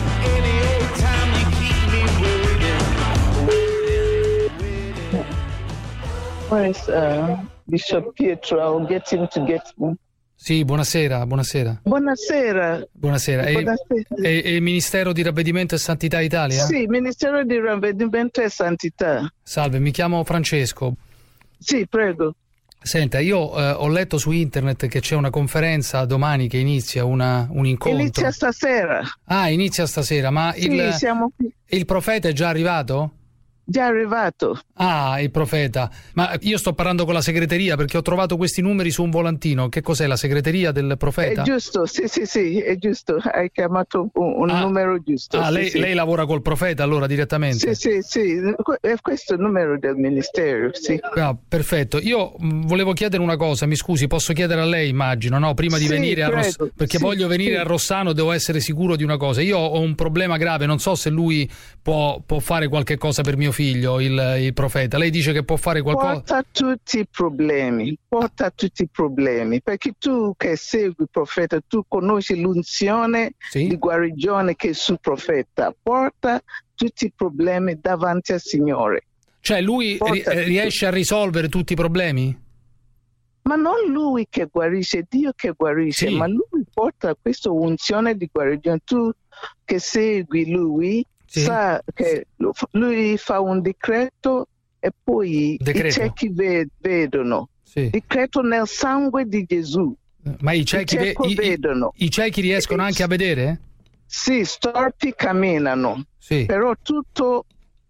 Where is uh, Bishop Pietro? I'll get him to get me. Sì, buonasera, buonasera. Buonasera. Buonasera. È, buonasera. È, è il Ministero di Ravvedimento e Santità Italia? Sì, Ministero di Ravvedimento e Santità. Salve, mi chiamo Francesco. Sì, prego. Senta, io eh, ho letto su internet che c'è una conferenza domani che inizia una, un incontro. Inizia stasera. Ah, inizia stasera, ma sì, il, siamo qui. Il profeta è già arrivato? Già arrivato. Ah, il profeta. Ma io sto parlando con la segreteria perché ho trovato questi numeri su un volantino. Che cos'è, la segreteria del profeta? È giusto, sì, sì, sì, è giusto. Hai chiamato un, un ah, numero giusto. Ah, sì, lei, sì. lei lavora col profeta allora direttamente? Sì, sì, sì. È questo il numero del ministero, sì. Ah, perfetto. Io mh, volevo chiedere una cosa, mi scusi, posso chiedere a lei, immagino, no? Prima di sì, venire a Rossano, perché sì, voglio venire sì. a Rossano, devo essere sicuro di una cosa. Io ho un problema grave, non so se lui può, può fare qualche cosa per mio figlio, il il profeta. Lei dice che può fare qualcosa? Porta tutti i problemi, porta tutti i problemi, perché tu che segui il profeta, tu conosci l'unzione sì? di guarigione che è sul profeta. Porta tutti i problemi davanti al Signore. Cioè lui porta riesce a risolvere tutti i problemi? Ma non lui che guarisce, Dio che guarisce, sì. ma lui porta questa unzione di guarigione. Tu che segui lui, sì. sa che lui fa un decreto e poi decreto. I ciechi ved- vedono. Sì. Decreto nel sangue di Gesù. Ma i ciechi, I ve- i, vedono. I, i ciechi riescono anche a vedere? Sì, storpi camminano. Sì. Però tutto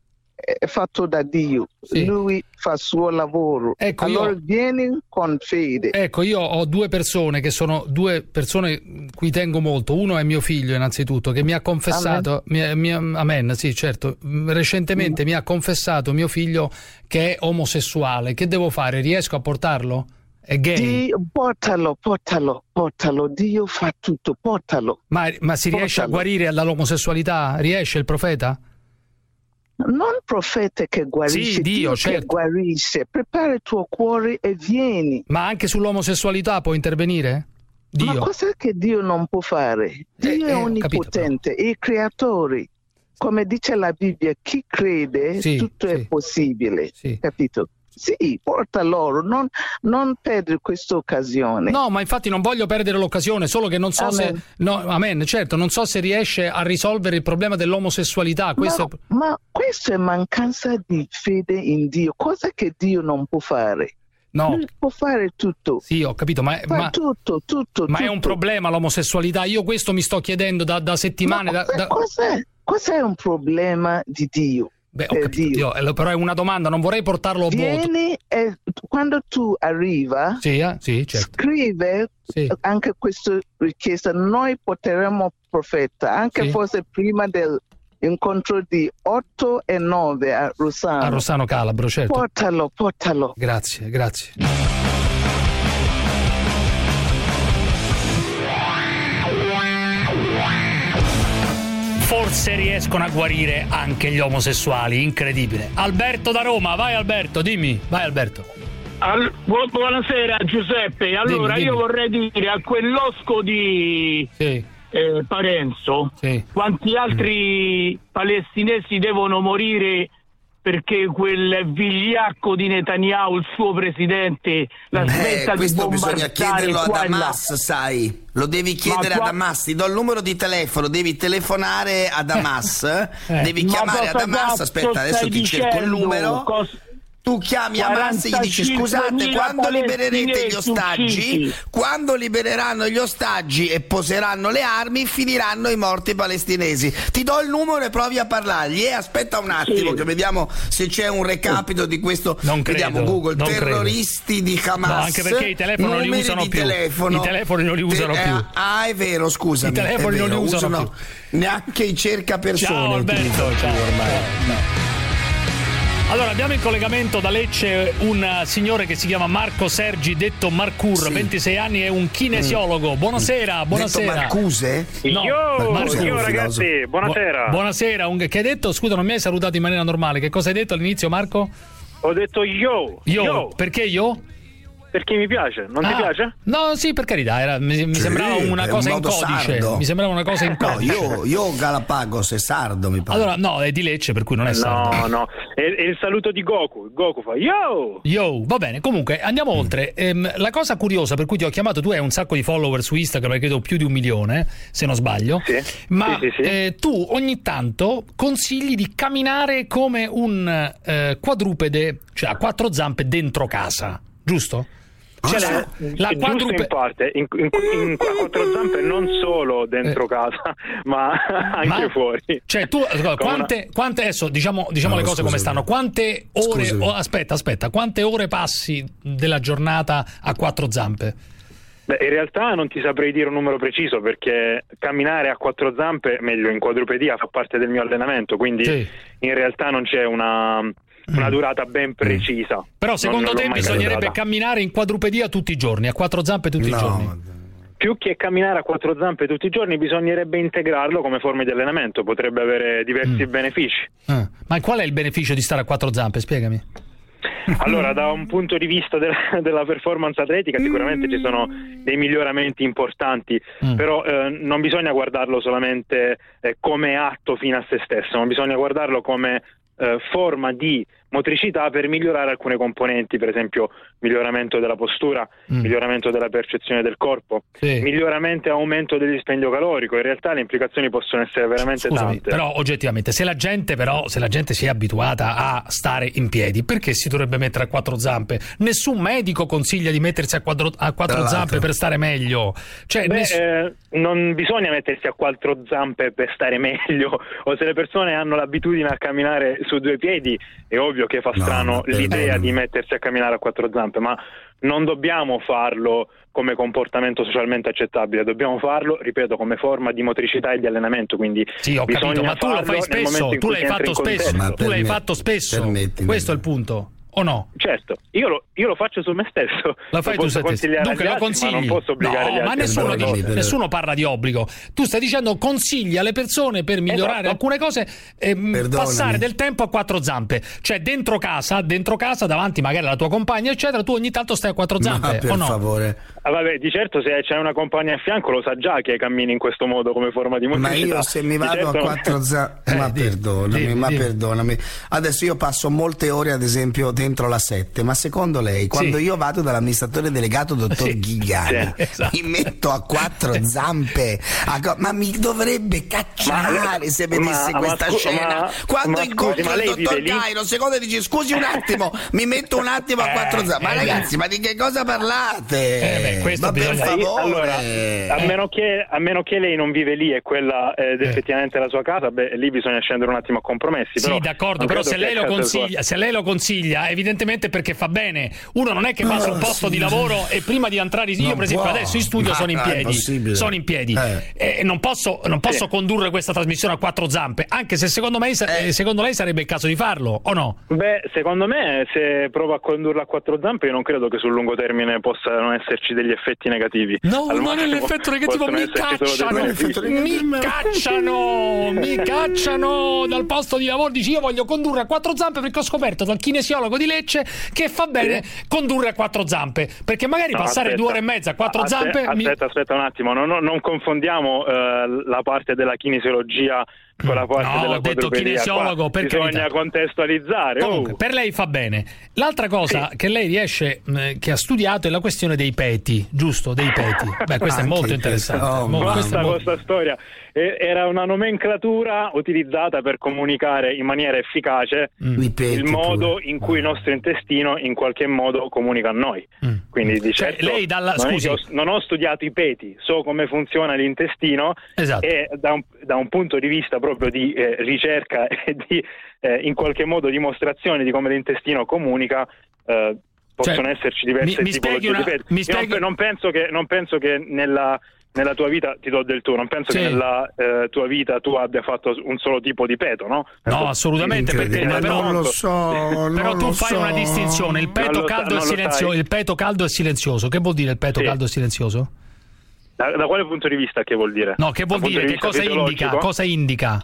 è fatto da Dio. Sì. Lui fa il suo lavoro. Ecco, allora io, vieni con fede. Ecco, io ho due persone che sono due persone cui tengo molto. Uno è mio figlio, innanzitutto, che mi ha confessato. Amen, mi, mi, amen sì, certo. Recentemente mm. mi ha confessato mio figlio che è omosessuale. Che devo fare? Riesco a portarlo? È gay? Dio, portalo, portalo, portalo. Dio fa tutto, portalo. Ma, ma si portalo. riesce a guarire dall'omosessualità? Riesce il profeta? Non il profeta che guarisce, sì, Dio, Dio certo. che guarisce. Prepara il tuo cuore e vieni. Ma anche sull'omosessualità può intervenire? Dio. Ma cos'è che Dio non può fare? Dio eh, è eh, onnipotente, è il creatore. Come dice la Bibbia, chi crede sì, tutto sì. è possibile, sì. capito? Sì, porta loro, non, non perdere questa occasione. No, ma infatti non voglio perdere l'occasione, solo che non so amen. se... No, amen, certo, non so se riesce a risolvere il problema dell'omosessualità. Questo ma, è... ma questo è mancanza di fede in Dio. Cosa che Dio non può fare? No. Lui può fare tutto. Sì, ho capito, ma, ma, tutto, tutto, ma tutto. è un problema l'omosessualità? Io questo mi sto chiedendo da, da settimane. No, da, da... Cos'è? cos'è un problema di Dio? Beh, ho capito, Dio, però è una domanda, non vorrei portarlo a vuoto. Vieni e quando tu arriva, sì, eh? sì, certo. scrive sì. anche questa richiesta. Noi porteremo profeta, anche sì. forse prima dell'incontro di otto e nove a Rossano. A Rossano Calabro, certo. Portalo, portalo. Grazie, grazie. Forse riescono a guarire anche gli omosessuali, incredibile. Alberto da Roma, vai Alberto, dimmi, vai Alberto. All- bu- buonasera Giuseppe, allora dimmi, dimmi. Io vorrei dire a quell'osco di sì. eh, Parenzo, sì. quanti altri mm. palestinesi devono morire perché quel vigliacco di Netanyahu, il suo presidente, la smetta eh, di questo bombardare bisogna chiederlo qua ad Hamas, sai, lo devi chiedere qua... ad Hamas, ti do il numero di telefono, devi telefonare ad Hamas, eh. devi chiamare ad Hamas, aspetta adesso ti cerco il numero. Cos... Tu chiami Hamas e gli dici scusate, quando libererete gli ostaggi, quando libereranno gli ostaggi e poseranno le armi, finiranno i morti palestinesi. Ti do il numero e provi a parlargli. E aspetta un attimo sì. che vediamo se c'è un recapito di questo. Non credo, vediamo Google, non terroristi credo. di Hamas. No, anche perché i telefoni non li usano più. Telefono. I telefoni non li usano Te- più. Ah, è vero, scusami. I telefoni vero, non li usano, usano più. Neanche i cercapersone. Ciao Alberto, ciao. Ormai. No. Allora, abbiamo in collegamento da Lecce un signore che si chiama Marco Sergi, detto Marcur, sì. ventisei anni, è un kinesiologo. Buonasera, buonasera. Detto Marcuse? No, io, Marcuse. io ragazzi, buonasera. Bu- buonasera, un... che hai detto? Scusa, non mi hai salutato in maniera normale. Che cosa hai detto all'inizio, Marco? Ho detto yo. Yo, yo. Perché yo? Perché mi piace, non ah, ti piace? No, sì, per carità, era, mi, mi sì, sembrava una cosa un in codice. Sardo. Mi sembrava una cosa in codice. No, io, io Galapagos è sardo, mi pare. Allora, no, è di Lecce, per cui non è sardo. No, no, è, è il saluto di Goku. Goku fa yo! Yo, va bene, comunque andiamo mm. oltre. Ehm, la cosa curiosa per cui ti ho chiamato, tu hai un sacco di follower su Instagram, credo più di un milione, se non sbaglio. Sì, ma sì, sì, sì. Eh, tu ogni tanto consigli di camminare come un eh, quadrupede, cioè a quattro zampe dentro casa. giusto? Cioè, la, la quadrupe... in parte, in, in, in quattro zampe non solo dentro eh. casa, ma anche ma, fuori. Cioè, tu quante, una... quante adesso diciamo, diciamo no, le cose scusami. come stanno, quante ore oh, aspetta, aspetta, quante ore passi della giornata a quattro zampe? Beh, in realtà non ti saprei dire un numero preciso, perché camminare a quattro zampe, meglio in quadrupedia, fa parte del mio allenamento, quindi sì. in realtà non c'è una una durata ben precisa. Però secondo non, te non bisognerebbe calcolata. camminare in quadrupedia tutti i giorni, a quattro zampe tutti no. i giorni? Più che camminare a quattro zampe tutti i giorni, bisognerebbe integrarlo come forma di allenamento, potrebbe avere diversi mm. benefici. Ah. Ma qual è il beneficio di stare a quattro zampe? Spiegami. Allora, da un punto di vista della, della performance atletica sicuramente ci sono dei miglioramenti importanti, mm. però eh, non bisogna guardarlo solamente eh, come atto fine a se stesso, ma bisogna guardarlo come eh, forma di motricità per migliorare alcune componenti, per esempio miglioramento della postura, mm. miglioramento della percezione del corpo, sì. miglioramento e aumento del dispendio calorico. In realtà le implicazioni possono essere veramente Scusami, tante. Però oggettivamente, se la gente però se la gente si è abituata a stare in piedi, perché si dovrebbe mettere a quattro zampe? Nessun medico consiglia di mettersi a quattro, a quattro zampe per stare meglio. Cioè, Beh, ness... eh, non bisogna mettersi a quattro zampe per stare meglio, o se le persone hanno l'abitudine a camminare su due piedi, è ovvio che fa strano no, l'idea di mettersi a camminare a quattro zampe, ma non dobbiamo farlo come comportamento socialmente accettabile, dobbiamo farlo, ripeto, come forma di motricità e di allenamento. Quindi sì, ho capito, ma tu lo fai spesso, tu l'hai fatto spesso, tu l'hai fatto spesso, questo è il punto. O no? Certo, io lo, io lo faccio su me stesso. Lo fai tu stesso. Dunque lo consigli? Ma non posso obbligare no, gli altri. Ma nessuno, dice, nessuno parla di obbligo. Tu stai dicendo consigli alle persone per migliorare esatto. alcune cose, eh, passare del tempo a quattro zampe. Cioè dentro casa, dentro casa, davanti magari alla tua compagna, eccetera, tu ogni tanto stai a quattro zampe. Ma per o no? favore. Ah, vabbè, di certo se c'è una compagna a fianco lo sa già che cammini in questo modo come forma di motricità. Ma io se mi vado certo... a quattro zampe, eh, ma di, perdonami, di, ma di. perdonami. Adesso io passo molte ore ad esempio dentro la sette, ma secondo lei quando sì. io vado dall'amministratore delegato dottor sì. Ghigliani sì, esatto. mi metto a quattro zampe a co- ma mi dovrebbe cacciare ma, se vedesse ma, questa ma, scena ma, quando ma, incontro scusi, il dottor Cairo secondo dice scusi un attimo mi metto un attimo a quattro zampe ma eh, ragazzi ma di che cosa parlate? Eh, beh, ma per favore allora, a, meno che, a meno che lei non vive lì e quella ed eh. effettivamente la sua casa, beh lì bisogna scendere un attimo a compromessi. Sì, però d'accordo, però se lei lo consiglia se lei lo consiglia evidentemente perché fa bene. Uno non è che fa sul oh, posto sì. di lavoro e prima di entrare io per esempio può. adesso in studio ma sono in piedi sono in piedi eh. e non posso, non posso sì. condurre questa trasmissione a quattro zampe, anche se secondo me eh. secondo lei sarebbe il caso di farlo o no? Beh, secondo me se provo a condurla a quattro zampe io non credo che sul lungo termine possano esserci degli effetti negativi. No, Al non è l'effetto negativo, mi cacciano mi cacciano mi cacciano dal posto di lavoro. Dici io voglio condurre a quattro zampe perché ho scoperto dal kinesiologo di Lecce che fa bene sì. condurre a quattro zampe, perché magari no, passare aspetta. due ore e mezza a quattro aspetta, zampe aspetta mi... aspetta un attimo, non, non confondiamo uh, la parte della kinesiologia con la parte no, della ho detto kinesiologo per bisogna carità. contestualizzare. Comunque, oh. per lei fa bene. L'altra cosa sì. che lei riesce eh, che ha studiato è la questione dei peti, giusto? Dei peti. Beh, questo è molto interessante. Oh, molto, questa, molto... questa storia era una nomenclatura utilizzata per comunicare in maniera efficace mm. il modo pure. in cui il nostro intestino in qualche modo comunica a noi. Mm. Quindi di cioè, certo lei dalla... non, Scusi. Ho, non ho studiato i peti, so come funziona l'intestino esatto. e da un, da un punto di vista proprio di eh, ricerca e di eh, in qualche modo dimostrazione di come l'intestino comunica eh, possono cioè, esserci diverse mi, tipologie mi di peti. Mi spieghi... non, non penso che non penso che nella nella tua vita ti do del tu, non penso sì. che nella eh, tua vita tu abbia fatto un solo tipo di peto, no? No, assolutamente, perché però non lo so, però non tu lo fai so. una distinzione, il peto caldo e silenzioso, il peto caldo e silenzioso. Che vuol dire il peto sì. caldo e silenzioso? Da, da quale punto di vista che vuol dire? No, che vuol da dire? Che cosa indica? Cosa indica?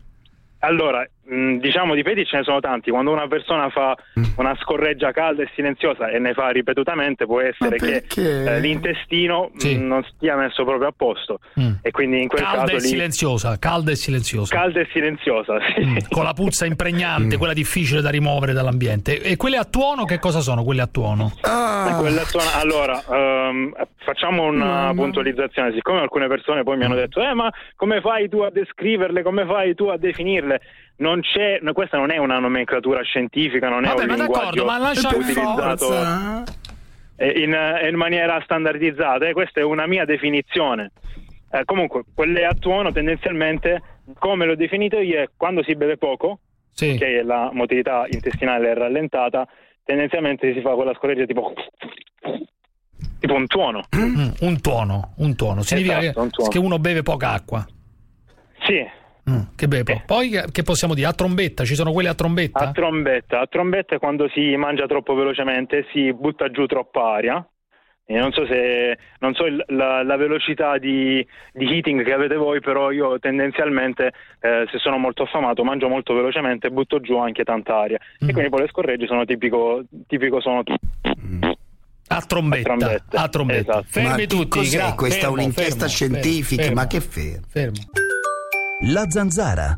Allora, mh, diciamo di peti ce ne sono tanti. Quando una persona fa una scorreggia calda e silenziosa e ne fa ripetutamente, può essere che eh, l'intestino sì. mh, non stia messo proprio a posto mm. e quindi in quel calda caso e lì... silenziosa, calda e silenziosa. Calda e silenziosa, sì. Mm. Con la puzza impregnante, mm. quella difficile da rimuovere dall'ambiente. E quelle a tuono che cosa sono quelle a tuono? Ah. Quelle a tuono, allora, um, facciamo una mm. puntualizzazione. Siccome alcune persone poi mi hanno detto "Eh, ma come fai tu a descriverle? Come fai tu a definirle?" Non c'è, questa non è una nomenclatura scientifica, non è Vabbè, un ma linguaggio ma lascia utilizzato. in, in maniera standardizzata, e questa è una mia definizione. Eh, comunque, quelle a tuono tendenzialmente, come l'ho definito io, è quando si beve poco, sì. che la motilità intestinale è rallentata, tendenzialmente si fa quella scorreggia tipo tipo un tuono. Mm, un tuono, un tuono. Significa esatto, che, un tuono. che uno beve poca acqua. Sì. Mm, che beve po- Poi che possiamo dire? A trombetta, ci sono quelle a trombetta? A trombetta, a trombetta è quando si mangia troppo velocemente, si butta giù troppa aria. E non so se non so il, la, la velocità di, di heating che avete voi, però io tendenzialmente eh, se sono molto affamato mangio molto velocemente e butto giù anche tanta aria. Mm. E quindi poi le scorregge sono tipico tipico sono a trombetta, a trombetta. A trombetta. Esatto. Fermi ma tutti, cos'è gra- questa fermo, un'inchiesta fermo, scientifica? fermo, Ma che fermo? fermo. La Zanzara.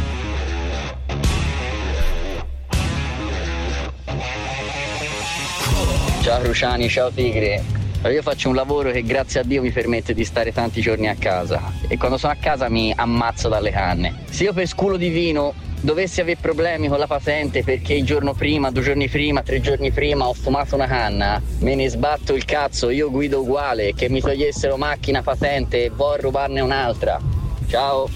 Ciao Cruciani, ciao Tigre. Io faccio un lavoro che grazie a Dio mi permette di stare tanti giorni a casa e quando sono a casa mi ammazzo dalle canne. Se io per sculo divino dovessi avere problemi con la patente perché il giorno prima, due giorni prima, tre giorni prima ho fumato una canna, me ne sbatto il cazzo, io guido uguale, che mi togliessero macchina, patente e vo' a rubarne un'altra. Ciao.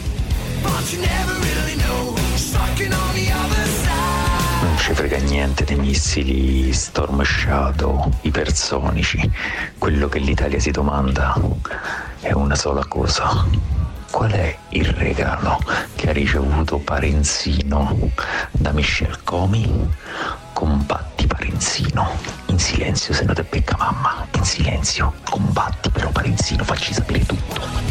Non ci frega niente dei missili Storm Shadow, ipersonici. Quello che l'Italia si domanda è una sola cosa: qual è il regalo che ha ricevuto Parenzino da Michel Comi? Combatti Parenzino, in silenzio se no te becca mamma, in silenzio, combatti però Parenzino, facci sapere tutto.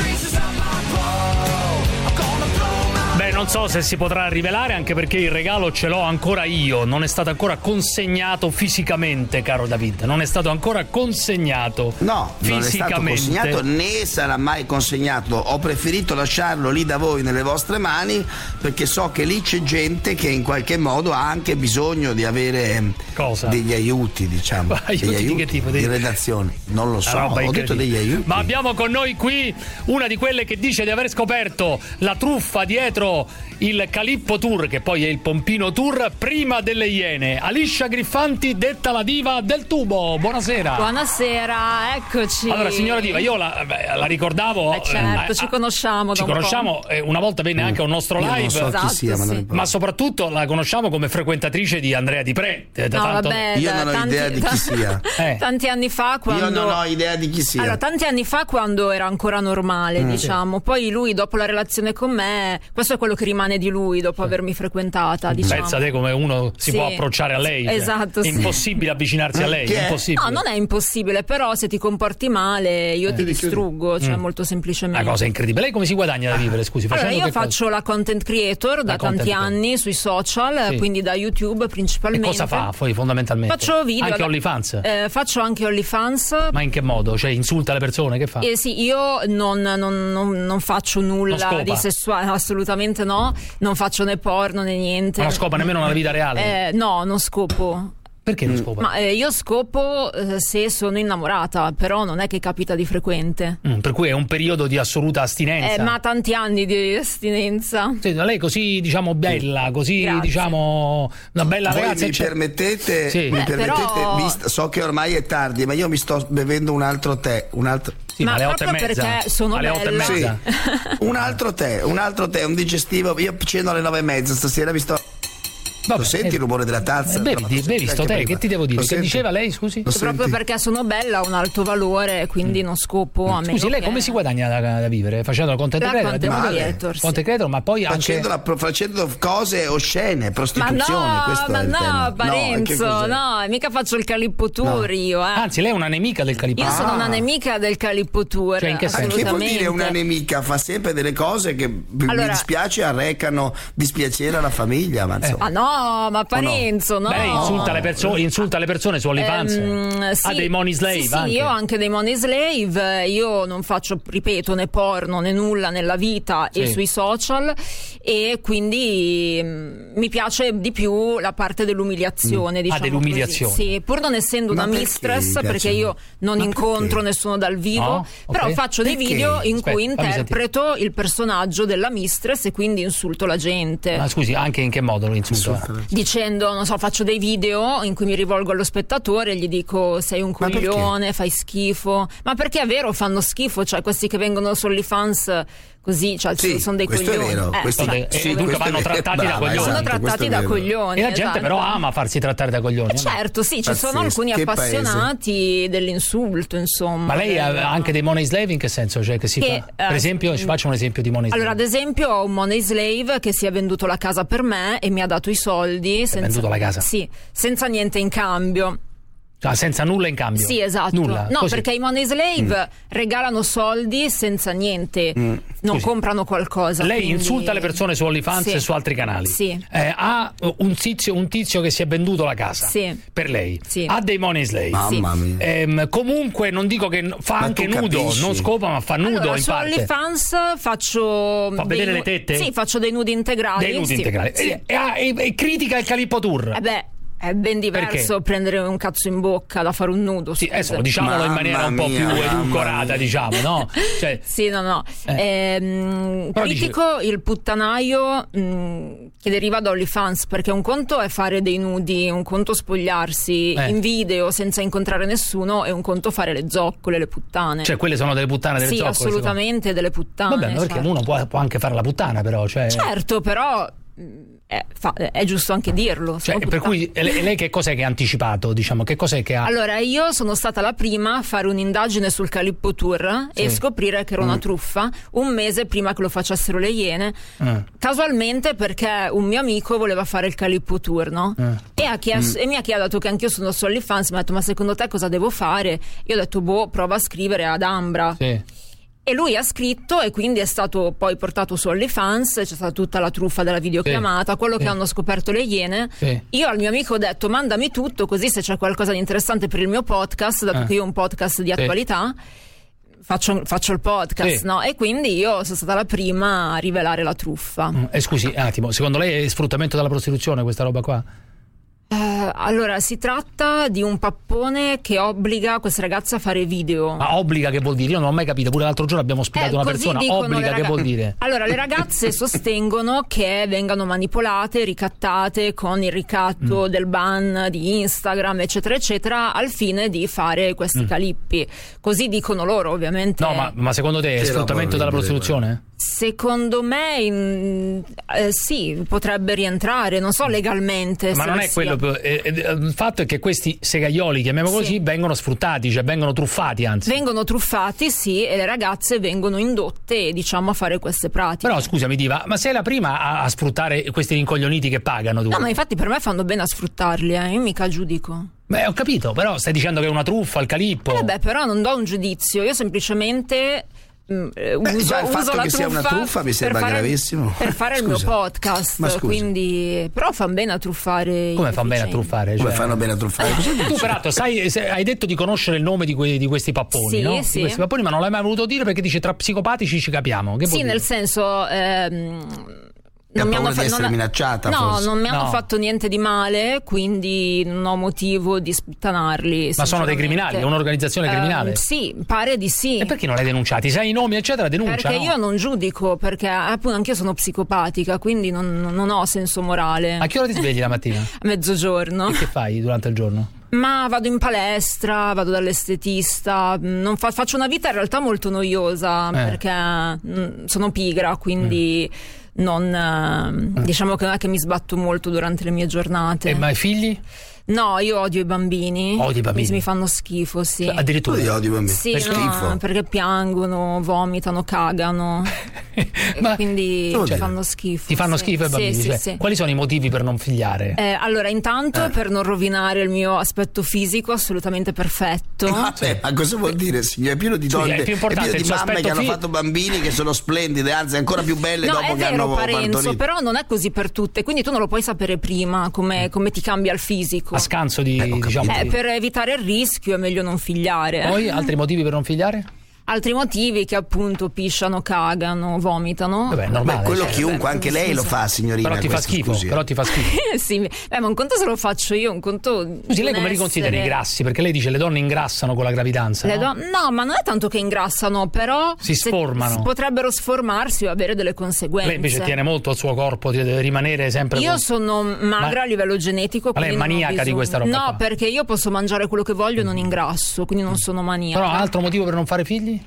Beh, non so se si potrà rivelare, anche perché il regalo ce l'ho ancora io, non è stato ancora consegnato fisicamente, caro David, non è stato ancora consegnato no, fisicamente. Non è stato consegnato né sarà mai consegnato. Ho preferito lasciarlo lì da voi nelle vostre mani perché so che lì c'è gente che in qualche modo ha anche bisogno di avere Cosa? degli aiuti, diciamo. Aiuti degli aiuti di che tipo? di Dei... redazione, non lo so, ho detto degli aiuti. Ma abbiamo con noi qui una di quelle che dice di aver scoperto la truffa dietro il Calippo Tour, che poi è il Pompino Tour, prima delle Iene. Alicia Griffanti, detta la diva del tubo. Buonasera. Buonasera, eccoci. Allora, signora diva, io la, la ricordavo. Eh certo, eh, ci conosciamo. Ci da un conosciamo, po'. Eh, una volta venne anche a un nostro io live. Non so esatto, chi sia, ma, sì. non ma soprattutto la conosciamo come frequentatrice di Andrea Di Pre. Da no, tanto... vabbè, io da, non ho tanti, idea di chi sia. eh. Tanti anni fa, quando. Io non ho idea di chi sia. Allora, tanti anni fa, quando era ancora normale, mm. diciamo. Poi lui, dopo la relazione con me, questo è quello che rimane di lui dopo avermi frequentata, diciamo. Pensa te come uno si sì. può approcciare a lei. Esatto, è sì. impossibile avvicinarsi a lei, Che? impossibile. No, non è impossibile, però se ti comporti male io eh. ti distruggo, cioè mm. molto semplicemente. Una cosa incredibile. Lei come si guadagna da vivere, scusi? Allora, io che faccio cosa? la content creator da la tanti content anni sui social, sì. quindi da YouTube principalmente. E cosa fa poi fondamentalmente? Faccio video. Anche da... OnlyFans? Eh, faccio anche OnlyFans. Ma in che modo? Cioè insulta le persone? Che fa? Eh sì, io non, non, non, non faccio nulla non di sessuale, assolutamente no. Non faccio né porno né niente. Ma non scopa nemmeno nella vita reale? Eh, no, non scopo. Perché non scopa? Ma eh, io scopo eh, se sono innamorata, però non è che capita di frequente. Mm, per cui è un periodo di assoluta astinenza. Eh, ma tanti anni di astinenza. Sì, lei così, diciamo, bella, così, Grazie. diciamo, una bella Voi ragazza. mi c'è... permettete, sì. mi eh, permettete però... visto, so che ormai è tardi, ma io mi sto bevendo un altro tè, un altro... Sì, ma alle otto e proprio mezza. perché sono alle bella. otto e mezza. Sì. un altro tè, un altro tè, un digestivo. Io ceno alle nove e mezza stasera, vi sto... Vabbè, lo senti eh, il rumore della tazza? Eh, bevi, bevi sto tè, che ti devo dire? Lo Che senti? diceva lei, scusi? Lo Proprio senti? perché sono bella, ho un alto valore, quindi non scopo a me. Scusi, lei come si guadagna da, da vivere? Facendo la content La creator? content Male. creator, sì. Content creator, ma poi anche Facendo, la, facendo cose oscene, prostituzione. Ma no, questo ma è il no, tema. Parenzo, no, no, mica faccio il Calippo Tour No. io, eh. Anzi, lei è una nemica del Calippo. Io Ah. sono una nemica del Calippo Tour. Cioè, in che senso? Che vuol assolutamente. dire una nemica? Fa sempre delle cose che mi Allora- dispiace arrecano dispiacere alla famiglia, ma insomma. Ah no, ma Parenzo, no. Lei insulta le persone, insulta le persone su OnlyFans. Ehm, sì, ha dei money slave sì, sì, anche. io ho anche dei money slave. Io non faccio, ripeto, né porno né nulla nella vita Sì. e sui social, e quindi mh, mi piace di più la parte dell'umiliazione. Mm. Diciamo Ah, dell'umiliazione. così. Sì, pur non essendo Ma una perché mistress, mi piace? perché io non Ma incontro perché? nessuno dal vivo, No? però Ok. faccio dei Perché? video in Aspetta, cui fammi interpreto il personaggio della mistress e quindi insulto la gente. Ma scusi, anche in che modo lo insulta? dicendo, non so, faccio dei video in cui mi rivolgo allo spettatore e gli dico sei un coglione, fai schifo. Ma perché è vero, fanno schifo, cioè questi che vengono su OnlyFans così, cioè sì, sono dei questo coglioni. È vero, eh, questo cioè, e dunque vanno trattati brava, da coglioni. Sono esatto, trattati da coglioni. E la gente esatto. però ama farsi trattare da coglioni. Eh certo, sì, ci Pazzesco. sono alcuni Che appassionati paese. dell'insulto, insomma. Ma lei ha anche dei money slave in che senso? Cioè che si Che, fa? Per eh, esempio, ci faccio un esempio di money slave. Allora, ad esempio, ho un money slave che si è venduto la casa per me e mi ha dato i soldi. Si è senza, venduto la casa? Sì, senza niente in cambio. Cioè, senza nulla in cambio? Sì, esatto. Nulla, no, così. perché i money slave Mm. regalano soldi senza niente, Mm. non Scusi. comprano qualcosa. Lei quindi... insulta le persone su OnlyFans Sì. e su altri canali. Sì. Eh, ha un tizio, un tizio che si è venduto la casa Sì. per lei. Sì. Ha dei money slave. Mamma mia. Ehm, comunque non dico che fa Ma anche tu nudo, capisci? non scopa, ma fa nudo Allora, in su parte. OnlyFans faccio Fa dei vedere nu- le tette? Sì, faccio dei nudi integrali. Dei nudi sì. integrali. Sì. E, e- e- e critica il Calippo Tour. Eh beh, è ben diverso Perché? prendere un cazzo in bocca da fare un nudo. Sì, scusa. adesso diciamolo in Mamma maniera un po' mia, più mamma edulcorata, mia. diciamo, no? Cioè, Sì, no, no. Eh. Ehm, Però critico il puttanaio mh, che deriva da OnlyFans, perché un conto è fare dei nudi, un conto spogliarsi Eh. in video senza incontrare nessuno e un conto fare le zoccole, le puttane. cioè, quelle sono delle puttane delle sì, zoccole. assolutamente delle puttane. Vabbè, perché certo. uno può, può anche fare la puttana, però. Cioè, Certo, però mh, è, fa- è giusto anche dirlo. cioè, sono per puttane. cui e lei, lei che cos'è che ha anticipato? Diciamo, che cos'è che ha. Allora, io sono stata la prima a fare un'indagine sul Calippo Tour Sì. e scoprire che era una Mm. truffa un mese prima che lo facessero le Iene. Eh. Casualmente perché un mio amico voleva fare il Calippo Tour, no? Eh. E, ha chiesto, Mm. e mi ha chiesto che anch'io sono su OnlyFans, mi ha detto ma secondo te cosa devo fare? Io ho detto boh, prova a scrivere ad Ambra. Sì. E lui ha scritto e quindi è stato poi portato su OnlyFans, c'è stata tutta la truffa della videochiamata, Sì. quello Sì. che hanno scoperto le Iene. Sì. Io al mio amico ho detto mandami tutto così se c'è qualcosa di interessante per il mio podcast, dato Eh. che io ho un podcast di Sì. attualità, faccio, faccio il podcast, Sì. no? E quindi io sono stata la prima a rivelare la truffa. Mm, eh, scusi, un attimo, secondo lei è sfruttamento della prostituzione questa roba qua? Eh, allora, si tratta di un pappone che obbliga queste ragazze a fare video. Ma obbliga che vuol dire? Io non ho mai capito, pure l'altro giorno abbiamo ospitato Eh, una così persona, dicono obbliga le che raga- vuol dire? Allora, le ragazze sostengono che vengano manipolate, ricattate con il ricatto Mm. del ban di Instagram, eccetera, eccetera, al fine di fare questi Mm. calippi. Così dicono loro, ovviamente. No, ma, ma secondo te è Che sfruttamento roba della orribile, prostituzione? Secondo me, in- eh, sì, potrebbe rientrare, non so legalmente. Ma se non lo è sia. quello più- eh, eh, il fatto è che questi segaioli, chiamiamo Sì. così, vengono sfruttati, cioè vengono truffati, anzi. Vengono truffati, sì, e le ragazze vengono indotte, diciamo, a fare queste pratiche. Però scusami Diva, ma sei la prima a, a sfruttare questi rincoglioniti che pagano tu? No, ma infatti per me fanno bene a sfruttarli, eh. Io mica giudico. Beh, ho capito, però stai dicendo che è una truffa, il Calippo. Eh, vabbè, però non do un giudizio, io semplicemente mh, eh, Beh, uso, già il uso fatto la che sia una truffa mi per sembra fare- gravissimo. per fare il mio Scusa. podcast, Ma scusa. quindi però fanno bene a truffare. Come i fanno bene a deficienti. truffare? Come Cioè- fanno bene a truffare? Cosa Tu dici? peraltro sai, se- hai detto di conoscere il nome di, que- di questi papponi, Sì, no? sì. Di questi papponi, ma non l'hai mai voluto dire perché dice tra psicopatici ci capiamo. Che vuol Sì, dire? nel senso ehm, Ha non mi paura hanno di fa- essere non- minacciata, No, forse. non mi hanno No. fatto niente di male, quindi non ho motivo di sputtanarli. Ma sono dei sinceramente. criminali, è un'organizzazione criminale? Ehm, sì, pare di sì. E perché non l'hai denunciati? Sai i nomi, eccetera, denuncia. Perché no? io non giudico, perché appunto anch'io sono psicopatica, quindi non, non ho senso morale. A che ora ti svegli la mattina? A mezzogiorno. E che fai durante il giorno? Ma vado in palestra, vado dall'estetista, non fa- faccio una vita in realtà molto noiosa Eh. perché mm, sono pigra, quindi non eh, diciamo che non è che mi sbatto molto durante le mie giornate. E ma i figli? No, io odio i bambini. Odi i bambini? Mi, mi fanno schifo, sì. Addirittura Io odio i bambini. Sì, Per no, schifo. perché piangono, vomitano, cagano. E quindi Cioè, ci fanno schifo. Ti fanno sì. schifo i bambini? Sì, sì, Cioè, sì. Quali sono i motivi per non figliare? Eh, allora, intanto per non rovinare il mio aspetto fisico assolutamente perfetto. Vabbè, ma cosa vuol dire, signore? È pieno di Scusi, donne, è più importante pieno il di suo mamme aspetto che hanno fi- fatto bambini che sono splendide, anzi ancora più belle No, dopo è che vero, hanno Parenzo, partorito. però non è così per tutte, quindi tu non lo puoi sapere prima come, come ti cambia il fisico. A scanso di, diciamo, Eh, di- per evitare il rischio è meglio non figliare. Poi altri motivi per non figliare? altri motivi che appunto pisciano, cagano, vomitano. Vabbè, normale. Beh, quello cioè, chiunque, anche lei lo fa, signorina. Però ti fa schifo, scusi. però ti fa schifo. Sì, beh, ma un conto se lo faccio io, un conto. Scusi, lei come li considera i grassi? Perché lei dice le donne ingrassano con la gravidanza. Le no? don- no, ma non è tanto che ingrassano, però si sformano. Potrebbero sformarsi o avere delle conseguenze. Lei invece tiene molto al suo corpo, deve rimanere sempre. Io con... sono magra ma... a livello genetico. Ma lei è maniaca di questa roba? No, qua. perché io posso mangiare quello che voglio e non ingrasso, quindi non sono maniaca. Però altro motivo per non fare figli?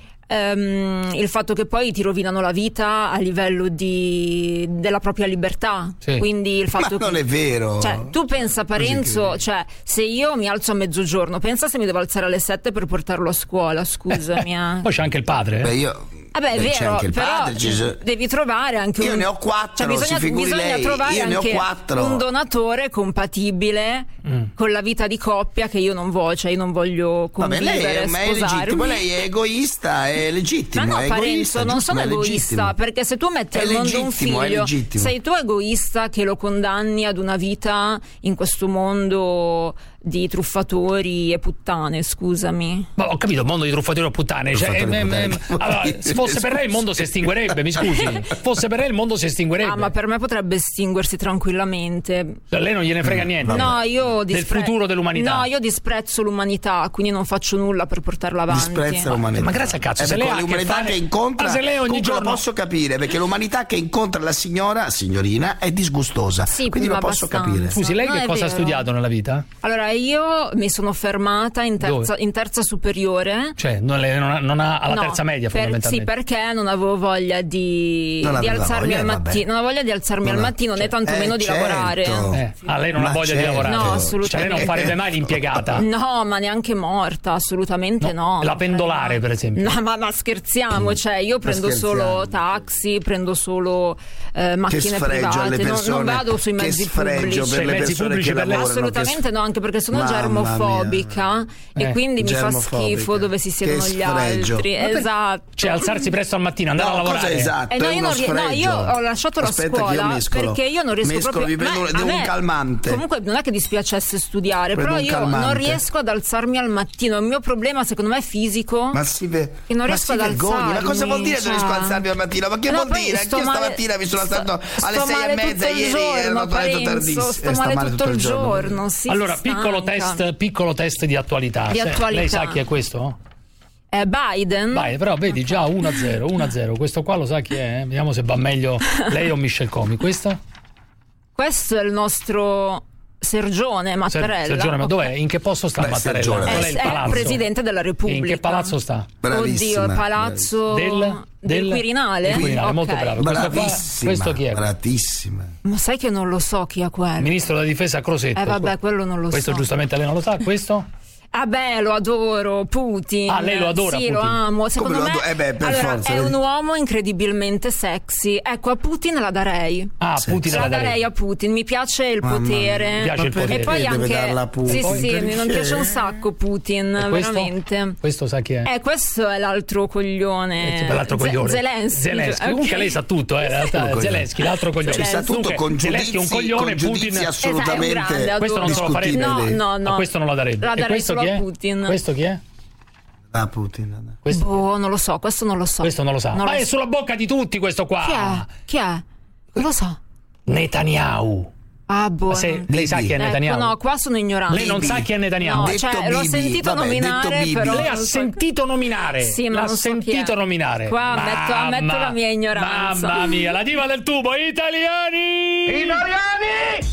Um, il fatto che poi ti rovinano la vita a livello di della propria libertà, sì. Quindi il fatto ma non che, è vero, cioè, tu pensa Parenzo, cioè se io mi alzo a mezzogiorno, pensa se mi devo alzare alle sette per portarlo a scuola, scusami. Eh. Poi c'è anche il padre. Beh, io Vabbè, è Beh, vero, anche il però padre, ci... devi trovare anche io un... ne ho quattro, cioè, bisogna, si figuri bisogna lei. trovare Io ne ho anche quattro. un donatore compatibile mm. con la vita di coppia che io non voglio, cioè io non voglio convivere. Vabbè, lei è, ma è legittimo, lei è egoista, è legittimo. Ma no, è Parenzo, egoista, non sono egoista, legittimo. perché se tu metti è al mondo un figlio, sei tu egoista che lo condanni ad una vita in questo mondo di truffatori e puttane, scusami. Ma ho capito, mondo di truffatori e puttane, cioè, Truffatori eh, e eh, puttane. allora, se fosse per lei il mondo si estinguerebbe, mi scusi. Fosse per lei il mondo si estinguerebbe. Ah, ma per me potrebbe estinguersi tranquillamente. Cioè, lei non gliene frega niente. No, io del dispre- futuro dell'umanità. No, io disprezzo l'umanità, quindi non faccio nulla per portarla avanti. Disprezza l'umanità. Ma grazie a cazzo, eh, se lei con ha l'umanità che, fare... che incontra, ma se lei ogni giorno lo posso capire, perché l'umanità che incontra la signora, signorina, è disgustosa. Sì, quindi lo posso abbastanza. capire. Scusi, lei No, che è cosa vero. ha studiato nella vita? Allora, io mi sono fermata in terza, in terza superiore. Cioè, non, le, non, ha, non ha alla No, terza media, per, fondamentalmente. sì, perché non avevo voglia di, Non di aveva alzarmi voglia, al mattino. Non avevo voglia di alzarmi Non al ha- mattino, né tantomeno eh, di certo. lavorare. Eh, ah, lei non Ma ha voglia certo. di lavorare? No, assolutamente. Cioè, lei non farebbe mai l'impiegata? No, ma neanche morta, assolutamente no. La pendolare, per esempio. No, ma, ma scherziamo, cioè io prendo scherziamo. solo taxi, prendo solo eh, macchine sfregio alle private, non, persone, non vado sui che mezzi sfregio pubblici. per le mezzi persone pubblici che per le- lavorano. Assolutamente no, anche perché sono Mamma germofobica mia. e Eh, quindi mi fa germofobica. schifo dove si siedono Che gli sfregio. altri. Ma per- Esatto. Cioè, alzarsi presto al mattino, andare No, a lavorare. cosa esatto? Eh, no, è io uno non rie- no, sfregio. io ho lasciato la Aspetta che io scuola mescolo. perché io non riesco Mescolo, proprio vi prendo- Ma devo a un me- calmante. Comunque non è che dispiacesse studiare, Prendo però un io calmante. non riesco ad alzarmi al mattino. Il mio problema secondo me è fisico. Ma si ve- che non ma riesco si ad vergogni. alzarmi. Ma cosa vuol dire non riesco ad cioè. alzarmi al mattino? Ma che No, vuol poi dire? sto Anch'io male- stamattina mi sono sto- alzato alle sto sei e male mezza tutto il ieri giorno, ero tornato Parenzo, tardissimo. sto Eh, sta male tutto il giorno, sì, Allora, stanca. piccolo test, piccolo test di attualità. Di Se- attualità. Lei sa chi è questo? È Biden? Vai, però vedi già uno a zero, uno a zero. Questo qua lo sa chi è? eh? Vediamo se va meglio lei o Michel Comi. Questa? Questo è il nostro Sergione Mattarella. Sergione, ma dov'è? In che posto sta Beh, Mattarella? Sergione. Qual è È, il è il palazzo? presidente della Repubblica. In che palazzo sta? Oddio, il palazzo Del, del Quirinale? Il Quirinale, Ok. molto bravo. Questo, qua- Bravissima, questo chi è? Bravissima. Ma sai che non lo so chi è quello? Ministro della difesa Crosetto. Eh vabbè, quello non lo Questo so. giustamente lei non lo sa, questo? Ah beh, lo adoro, Putin. Ah, lei lo adora, Sì, Putin. lo amo. Secondo Come lo me ado- eh beh, per allora, forza, è vedi. un uomo incredibilmente sexy. Ecco, a Putin la darei. Ah, Sì. Putin La la darei darei. a Putin, mi piace il Mamma potere. Mi piace il Ma potere. E poi Deve anche darla a Putin. Sì, Poi sì, mi perché? piace un sacco Putin, E questo? veramente. Questo sa chi è? Eh, questo è l'altro coglione. Eh, l'altro Ze- coglione. Zelensky. Zelensky. Ok. Comunque lei sa tutto, eh, in realtà. Coglione. Zelensky, l'altro coglione. Ci sa tutto Dunque, con Zelensky è un giudizi, coglione, con giudizi Putin assolutamente Esatto, è un grande, questo non se lo farebbe. No, discutibili. no, no. A questo non la darebbe. La E darei questo solo chi a è? Putin. Questo chi è? Ah, Putin. Questo, Boh, non lo so, questo non lo so. questo non lo sa. Non Ma lo è so. sulla bocca di tutti questo Chi è? qua. Chi è? Non lo so. Netanyahu. Ah, boh. Ma se lei sa chi è Ecco, Netanyahu? no, qua sono ignorante. Lei non sa chi è Netanyahu? No, Detto cioè, l'ho Bibi. sentito Vabbè, nominare, detto Bibi. però Lei ha non so- sentito nominare. Sì, ma L'ha non so chi sentito è. nominare. Qua ammetto- ammetto la mia ignoranza. Mamma mia, la diva del tubo, italiani! Italiani!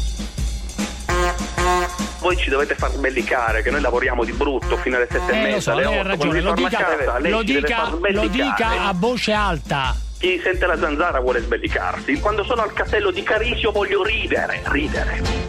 Voi ci dovete far sbellicare che noi lavoriamo di brutto fino alle sette e Eh, mezza, lo so, alle lei ha otto. ragione, Quando lo ritorno a dica, casa, lei lo ci deve dica, far lo sbellicare. dica a voce alta. Chi sente la zanzara vuole sbellicarsi. Quando sono al castello di Carisio voglio ridere, ridere.